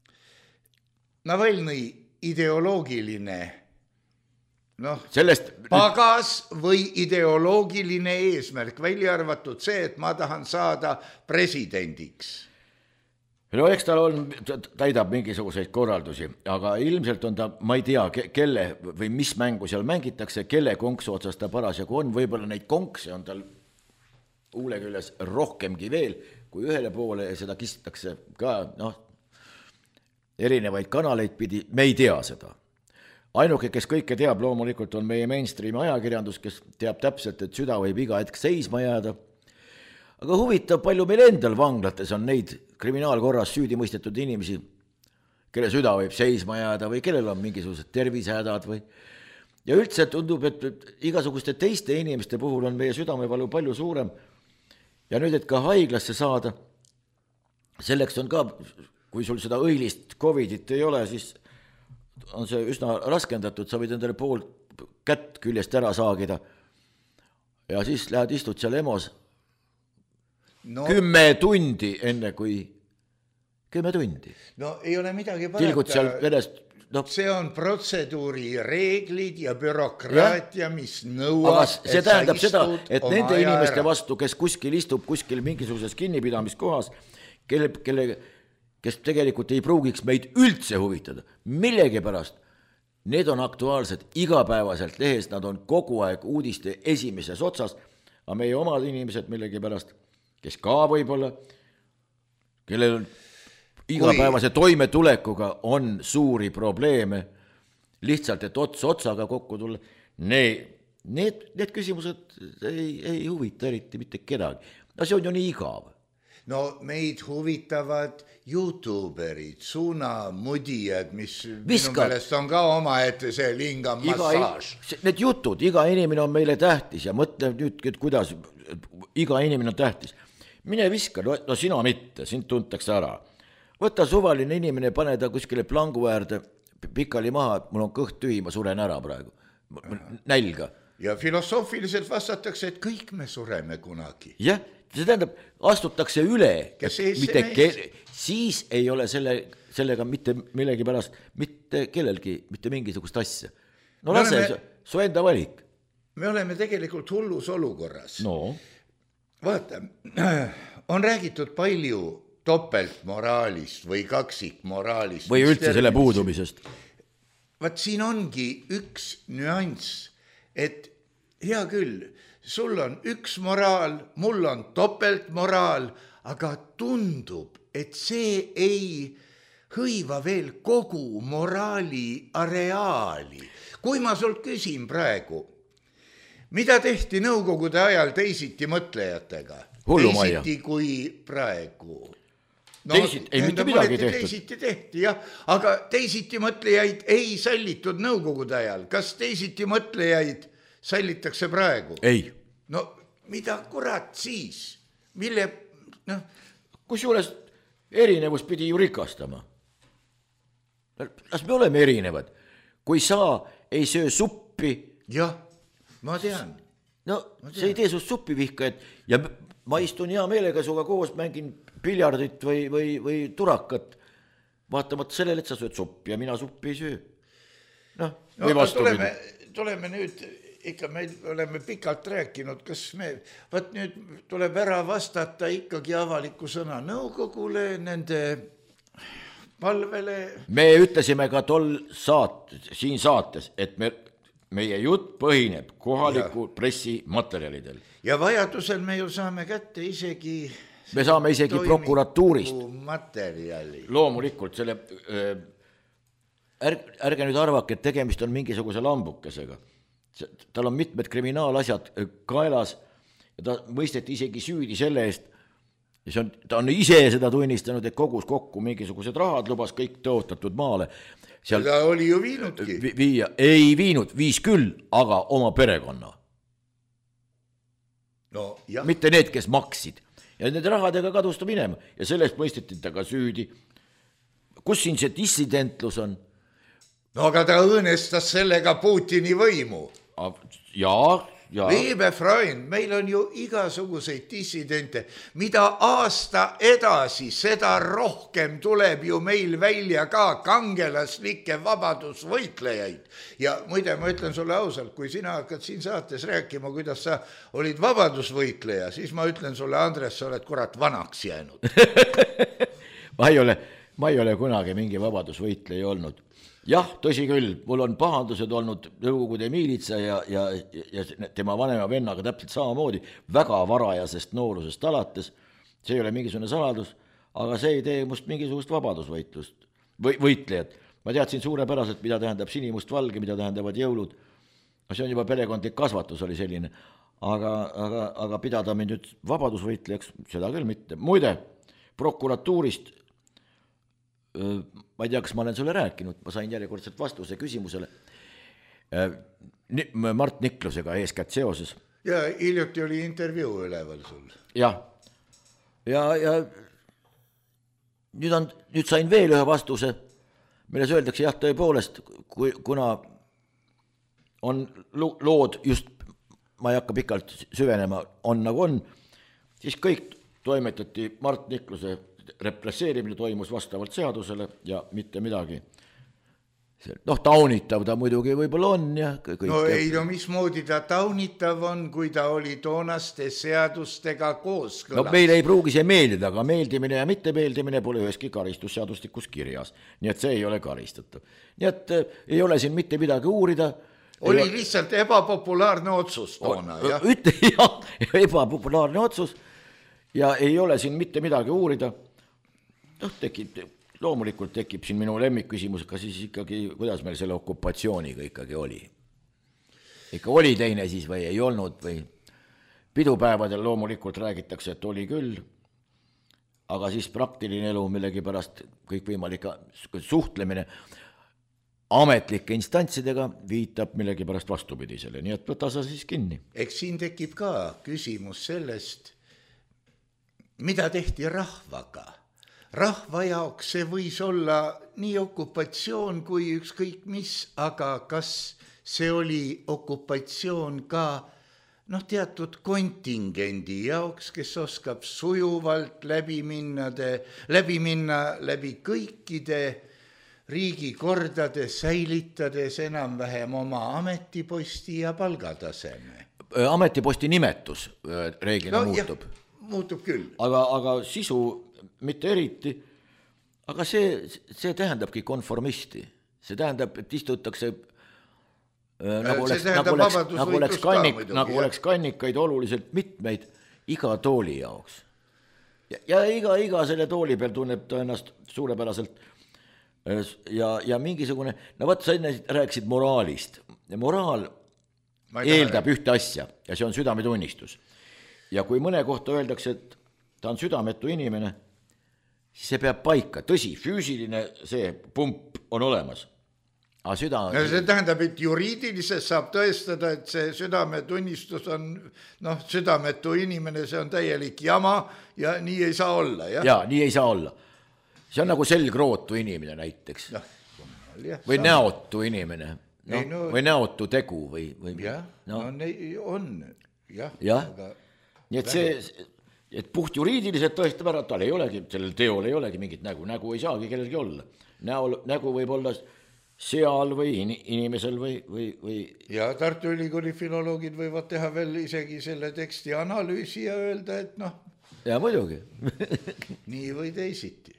Navalnõi ideoloogiline noh, sellest... pagas või ideoloogiline eesmärk, välja arvatud see, et ma tahan saada presidendiks. No eks tal on, täidab mingisuguseid korraldusi, aga ilmselt on ta, ma ei tea, kelle või mis mängu seal mängitakse, kelle konksu otsas ta parasjagu on, võib-olla neid konkse on tal huule küljes rohkemgi veel, kui ühele poole ja seda kistetakse ka, noh, erinevaid kanaleid pidi, me ei tea seda. Ainuke, kes kõike teab, loomulikult on meie mainstream ajakirjandus, kes teab täpselt, et süda võib iga hetk seisma jääda. Aga huvitav, palju meil endal vanglates on neid kriminaalkorras süüdi mõistetud inimesi, kelle süda võib seisma jääda või kellel on mingisugused tervisehädad või... Ja üldse tundub, et igasuguste teiste inimeste puhul on meie südamevalu palju suurem. Ja nüüd, et ka haiglasse saada, selleks on ka, kui sul seda õilist covidit ei ole, siis on see üsna raskendatud, sa võid endale pool kätt küljest ära saagida ja siis lähed istud seal emos no, kümme tundi enne kui kümme tundi. No ei ole midagi parata. Tilgud seal verest, no. See on protseduuri reeglid ja bürokraatia, ja. Mis nõuab, aga see tähendab seda, et nende inimeste ära. Vastu, kes kuskil istub kuskil mingisuguses kinnipidamiskohas, kelle, kelle kes tegelikult ei pruugiks meid üldse huvitada, millegi pärast, need on aktuaalsed igapäevaselt lehes, nad on kogu aeg uudiste esimeses otsas, aga meie omad inimesed millegi pärast, kes ka võib-olla, kellel igapäevase toimetulekuga on suuri probleeme, lihtsalt, et ots otsaga kokku tulla, need, need, need küsimused ei, ei huvita eriti mitte kedagi. No see on ju nii igav. No meid huvitavad YouTuberid, suunamudijad, mis Viska. Minu meelest on ka oma, et see lingam massaaž. Need jutud, iga inimene on meile tähtis ja mõtle nüüd, et kuidas iga inimene on tähtis. Mine viska, no, no sina mitte, sind tuntakse ära. Võta suvaline inimene, pane ta kuskile plangu äärde, pikali maha, mul on kõht tühi, ma suren ära praegu. Nälga. Ja filosoofiliselt vastatakse, et kõik me sureme kunagi. Jah. See tähendab, astutakse üle, mitte ke- siis ei ole selle, sellega mitte millegi pärast, mitte kellelgi, mitte mingisugust asja. No me lase, oleme, su enda valik. Me oleme tegelikult hullus olukorras. No. Vaata, on räägitud palju topeltmoraalist või kaksikmoraalist. Või üldse selle puudumisest. Vaat siin ongi üks nüanss, et hea küll, sul on üks moraal, mul on topeltmoraal, aga tundub, et see ei hõiva veel kogu moraali areaali. Kui ma sult küsin praegu, mida tehti nõukogude ajal teisiti mõtlejatega? Hullumaja. Teisiti kui praegu. No, teisiti, ei mitte midagi tehtud. Teisiti tehti, jah, aga teisiti mõtlejaid ei sallitud nõukogude ajal. Kas teisiti mõtlejaid sallitakse praegu? Ei. No mida kurat siis? Mille, noh... Kusjuures erinevus pidi ju rikastama. Kas me oleme erinevad? Kui sa ei söö suppi... Jah, ma tean. No ma tean. See ei tee sust suppi vihkajat ja ma istun hea meelega suga koos, mängin piljardit või, või, või turakat. Vaatamata sellele, et sa sööd suppi ja mina suppi ei söö. No, no või vastu tuleme, tuleme nüüd, ikka me oleme pikalt rääkinud, kas me, võt nüüd tuleb ära vastata ikkagi avaliku sõna nõukogule, nende palvele. Me ütlesime ka tol saat, siin saates, et me, meie jutt põhineb kohaliku ja. Pressimaterjalidel. Ja vajadusel me ju saame kätte isegi... Me saame isegi prokuratuurist. Materjali. Loomulikult, selle, ärge, ärge nüüd arvake, et tegemist on mingisuguse lambukesega. Tal on mitmed kriminaalasjad kaelas ja ta mõisteti isegi süüdi selle eest. Ja see on, ta on ise seda tunnistanud, et kogus kokku mingisugused rahad, lubas kõik tõotatud maale. Seal ta oli ju viinudki. Vi, viia, ei viinud, viis küll, aga oma perekonna. No, jah. Mitte need, kes maksid. Ja nende rahadega kadus ta minema ja sellest mõisteti ta ka süüdi. Kus siin see dissidentlus on? No aga ta õõnestas sellega Putini võimu. Jaa, ja. Liebe Freund, meil on ju igasuguseid dissidente, mida aasta edasi, seda rohkem tuleb ju meil välja ka kangelaslikke vabadusvõitlejaid. Ja muide, ma ütlen sulle ausalt, kui sina hakkad siin saates rääkima, kuidas sa olid vabadusvõitleja, siis ma ütlen sulle, Andres, sa oled kurat vanaks jäänud. ma ei ole, ma ei ole kunagi mingi vabadusvõitleja olnud. Jah, tõsi küll, mul on pahandused olnud Nõukogude miilitsa ja, ja, ja tema vanema vennaga täpselt samamoodi, väga varajasest noorusest alates, see ei ole mingisugune saladus, aga see ei tee must mingisugust vabadusvõitlust või võitlejad. Ma teadsin suurepäraselt, mida tähendab sinimustvalge, mida tähendavad jõulud. See on juba perekondlik kasvatus oli selline, aga, aga, aga pidada mind nüüd vabadusvõitlejaks, seda küll mitte. Muide, prokuratuurist ma ei tea, kas ma olen sulle rääkinud, ma sain järjekordselt vastuse küsimusele Mart Niklusega eeskätt seoses. Ja hiljuti oli intervjuu üleval sul. Jah, ja, ja nüüd, on, nüüd sain veel ühe vastuse, milles öeldakse jah, tõepoolest, kui, kuna on lood just, ma ei hakka pikalt süvenema, on nagu on, siis kõik toimetati Mart Nikluse represseerimine toimus vastavalt seadusele ja mitte midagi. Noh, taunitav ta muidugi võib-olla on. Ja kõik no ei, no mismoodi ta taunitav on, kui ta oli toonaste seadustega kooskõlas. No meil ei pruugi see meeldida, aga meeldimine ja mitte meeldimine pole üheski karistusseadustikus kirjas. Nii et see ei ole karistatav. Nii et äh, ei ole siin mitte midagi uurida. Oli ei lihtsalt ebapopulaarne otsus toona. O, jah? Ütle, jah, ebapopulaarne otsus ja ei ole siin mitte midagi uurida. noh, tekib, loomulikult tekib siin minu lemmikküsimus, kas siis ikkagi, kuidas meil selle okupatsiooniga ikkagi oli. Ikka oli teine siis või ei olnud või pidupäevadel loomulikult räägitakse, et oli küll, aga siis praktiline elu millegi pärast kõikvõimalike suhtlemine ametlike instantsidega viitab millegi pärast vastupidisele, nii et võta sa siis kinni. Eks siin tekib ka küsimus sellest, mida tehti rahvaga. Rahva jaoks see võis olla nii okupatsioon kui ükskõik mis, aga kas see oli okupatsioon ka noh, teatud kontingendi jaoks, kes oskab sujuvalt läbi minna, de, läbi minna läbi kõikide riigikordade, säilitades enam-vähem oma ametiposti ja palgataseme. Ametiposti nimetus reeglina no, muutub. Jah, muutub küll. Aga, aga sisu mitte eriti, aga see, see tähendabki konformisti. See tähendab, et istutakse nagu oleks, nagu oleks, nagu oleks, kannik, muidugi, nagu oleks kannikaid oluliselt mitmeid iga tooli jaoks. Ja, ja iga, iga selle tooli peal tunneb ta ennast suurepäraselt ja, ja mingisugune, no võt, sa enne rääkisid moraalist. Ja moraal eeldab ühte asja ja see on südametunnistus. Ja kui mõne kohta öeldakse, et ta on südametu inimene, siis see peab paika. Tõsi, füüsiline see pump on olemas. Aga süda... no, see tähendab, et juriidiliselt saab tõestada, et see südametunnistus on noh, südametu inimene, see on täielik jama ja nii ei saa olla. Ja, ja nii ei saa olla. See on nagu selgrootu inimene näiteks. Ja, jah, või saab... näotu inimene. No, ei, no... Või näotu tegu. Või, või... jah, no. No, on. Jah, ja. Aga... nii et see, et puht juriidiliselt tõestab ära, et tal ei olegi, sellel teol ei olegi mingit nägu. Nägu ei saagi kellelgi olla. Näol, nägu võib olla seal või inimesel või, või, või... Ja Tartu Ülikooli filoloogid võivad teha veel isegi selle teksti analüüsi ja öelda, et noh... ja muidugi. nii või teisiti.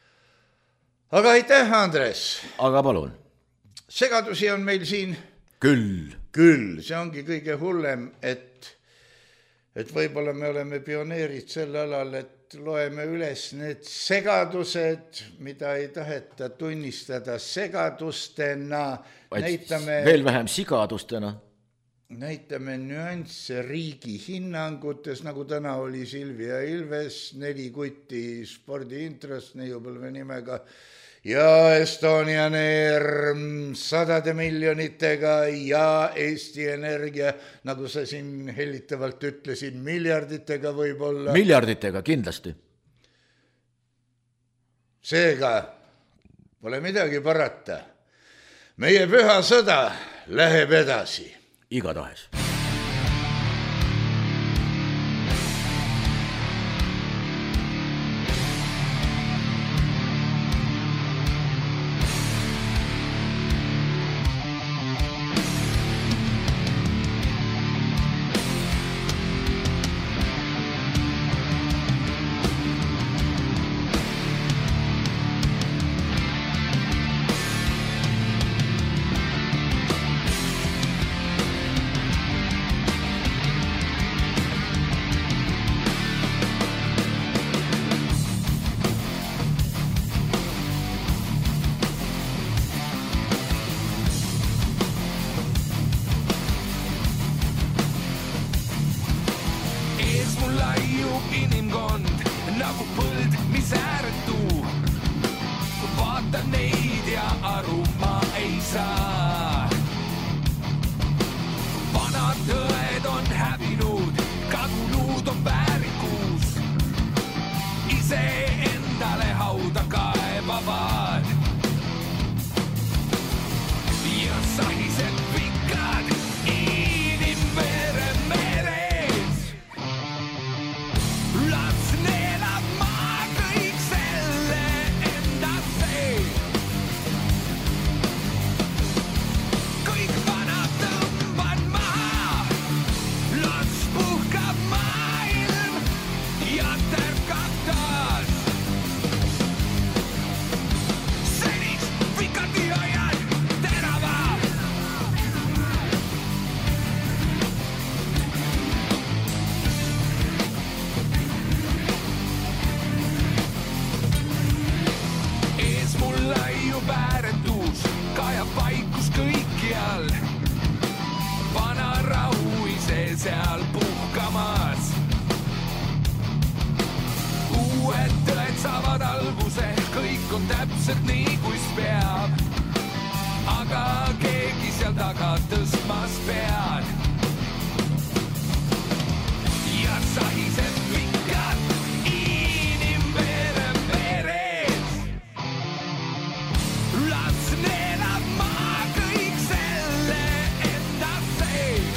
Aga aitäh, Andres! Aga palun. Segadusi on meil siin... Küll. Küll, see ongi kõige hullem, et, et võib-olla me oleme pioneerid sel alal, et loeme üles need segadused, mida ei taheta tunnistada segadustena. Näitame, veel vähem sigadustena. Näitame nüansse riigi hinnangutes, nagu täna oli Silvia Ilves, neli kuti spordiintrast neiupõlve nimega ja Estonian Air sadade miljonitega ja Eesti Energia, nagu sa siin hellitavalt ütlesid, miljarditega võib-olla. Miljarditega, kindlasti. Seega pole midagi parata. Meie püha sõda läheb edasi. Igatahes. on täpselt nii, kuis peab. Aga keegi seal taga tõstmas pead. Ja sahised pikad inimvere veres. Las neelab maa kõik selle enda sees.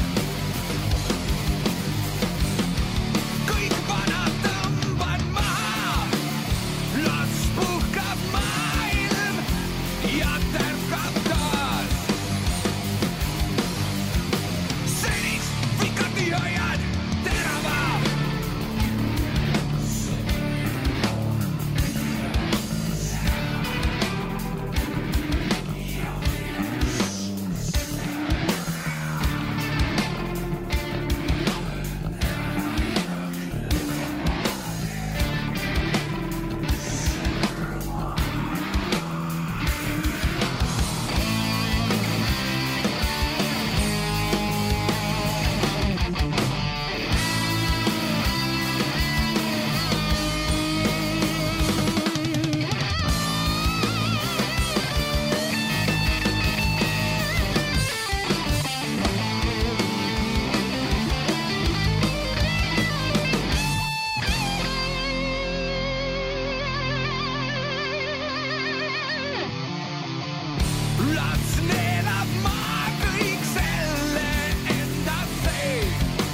Kõik vanad tõmban maha. Las puhkab maailm ja tärkab taas. Senist vikati hoiad terava. Las neelab maa kõik selle enda sees.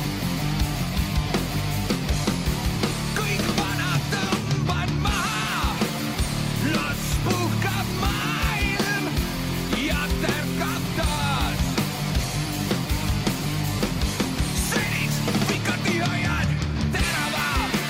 Kõik vanad tõmban maha. Las puhkab maailm ja tärkab taas. Senist vikati hoiad terava.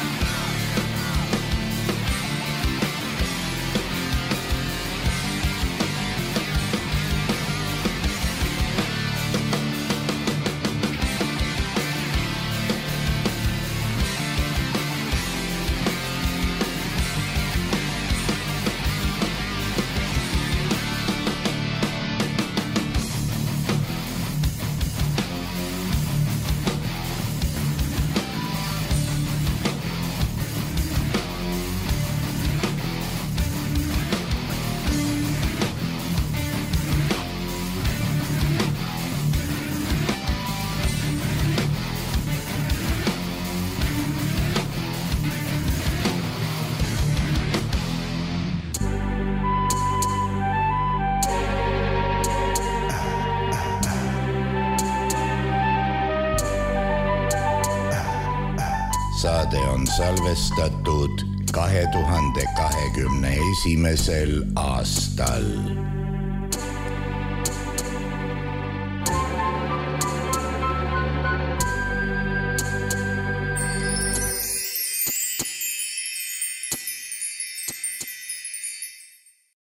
Saade on salvestatud kahe tuhande kahekümne esimesel aastal.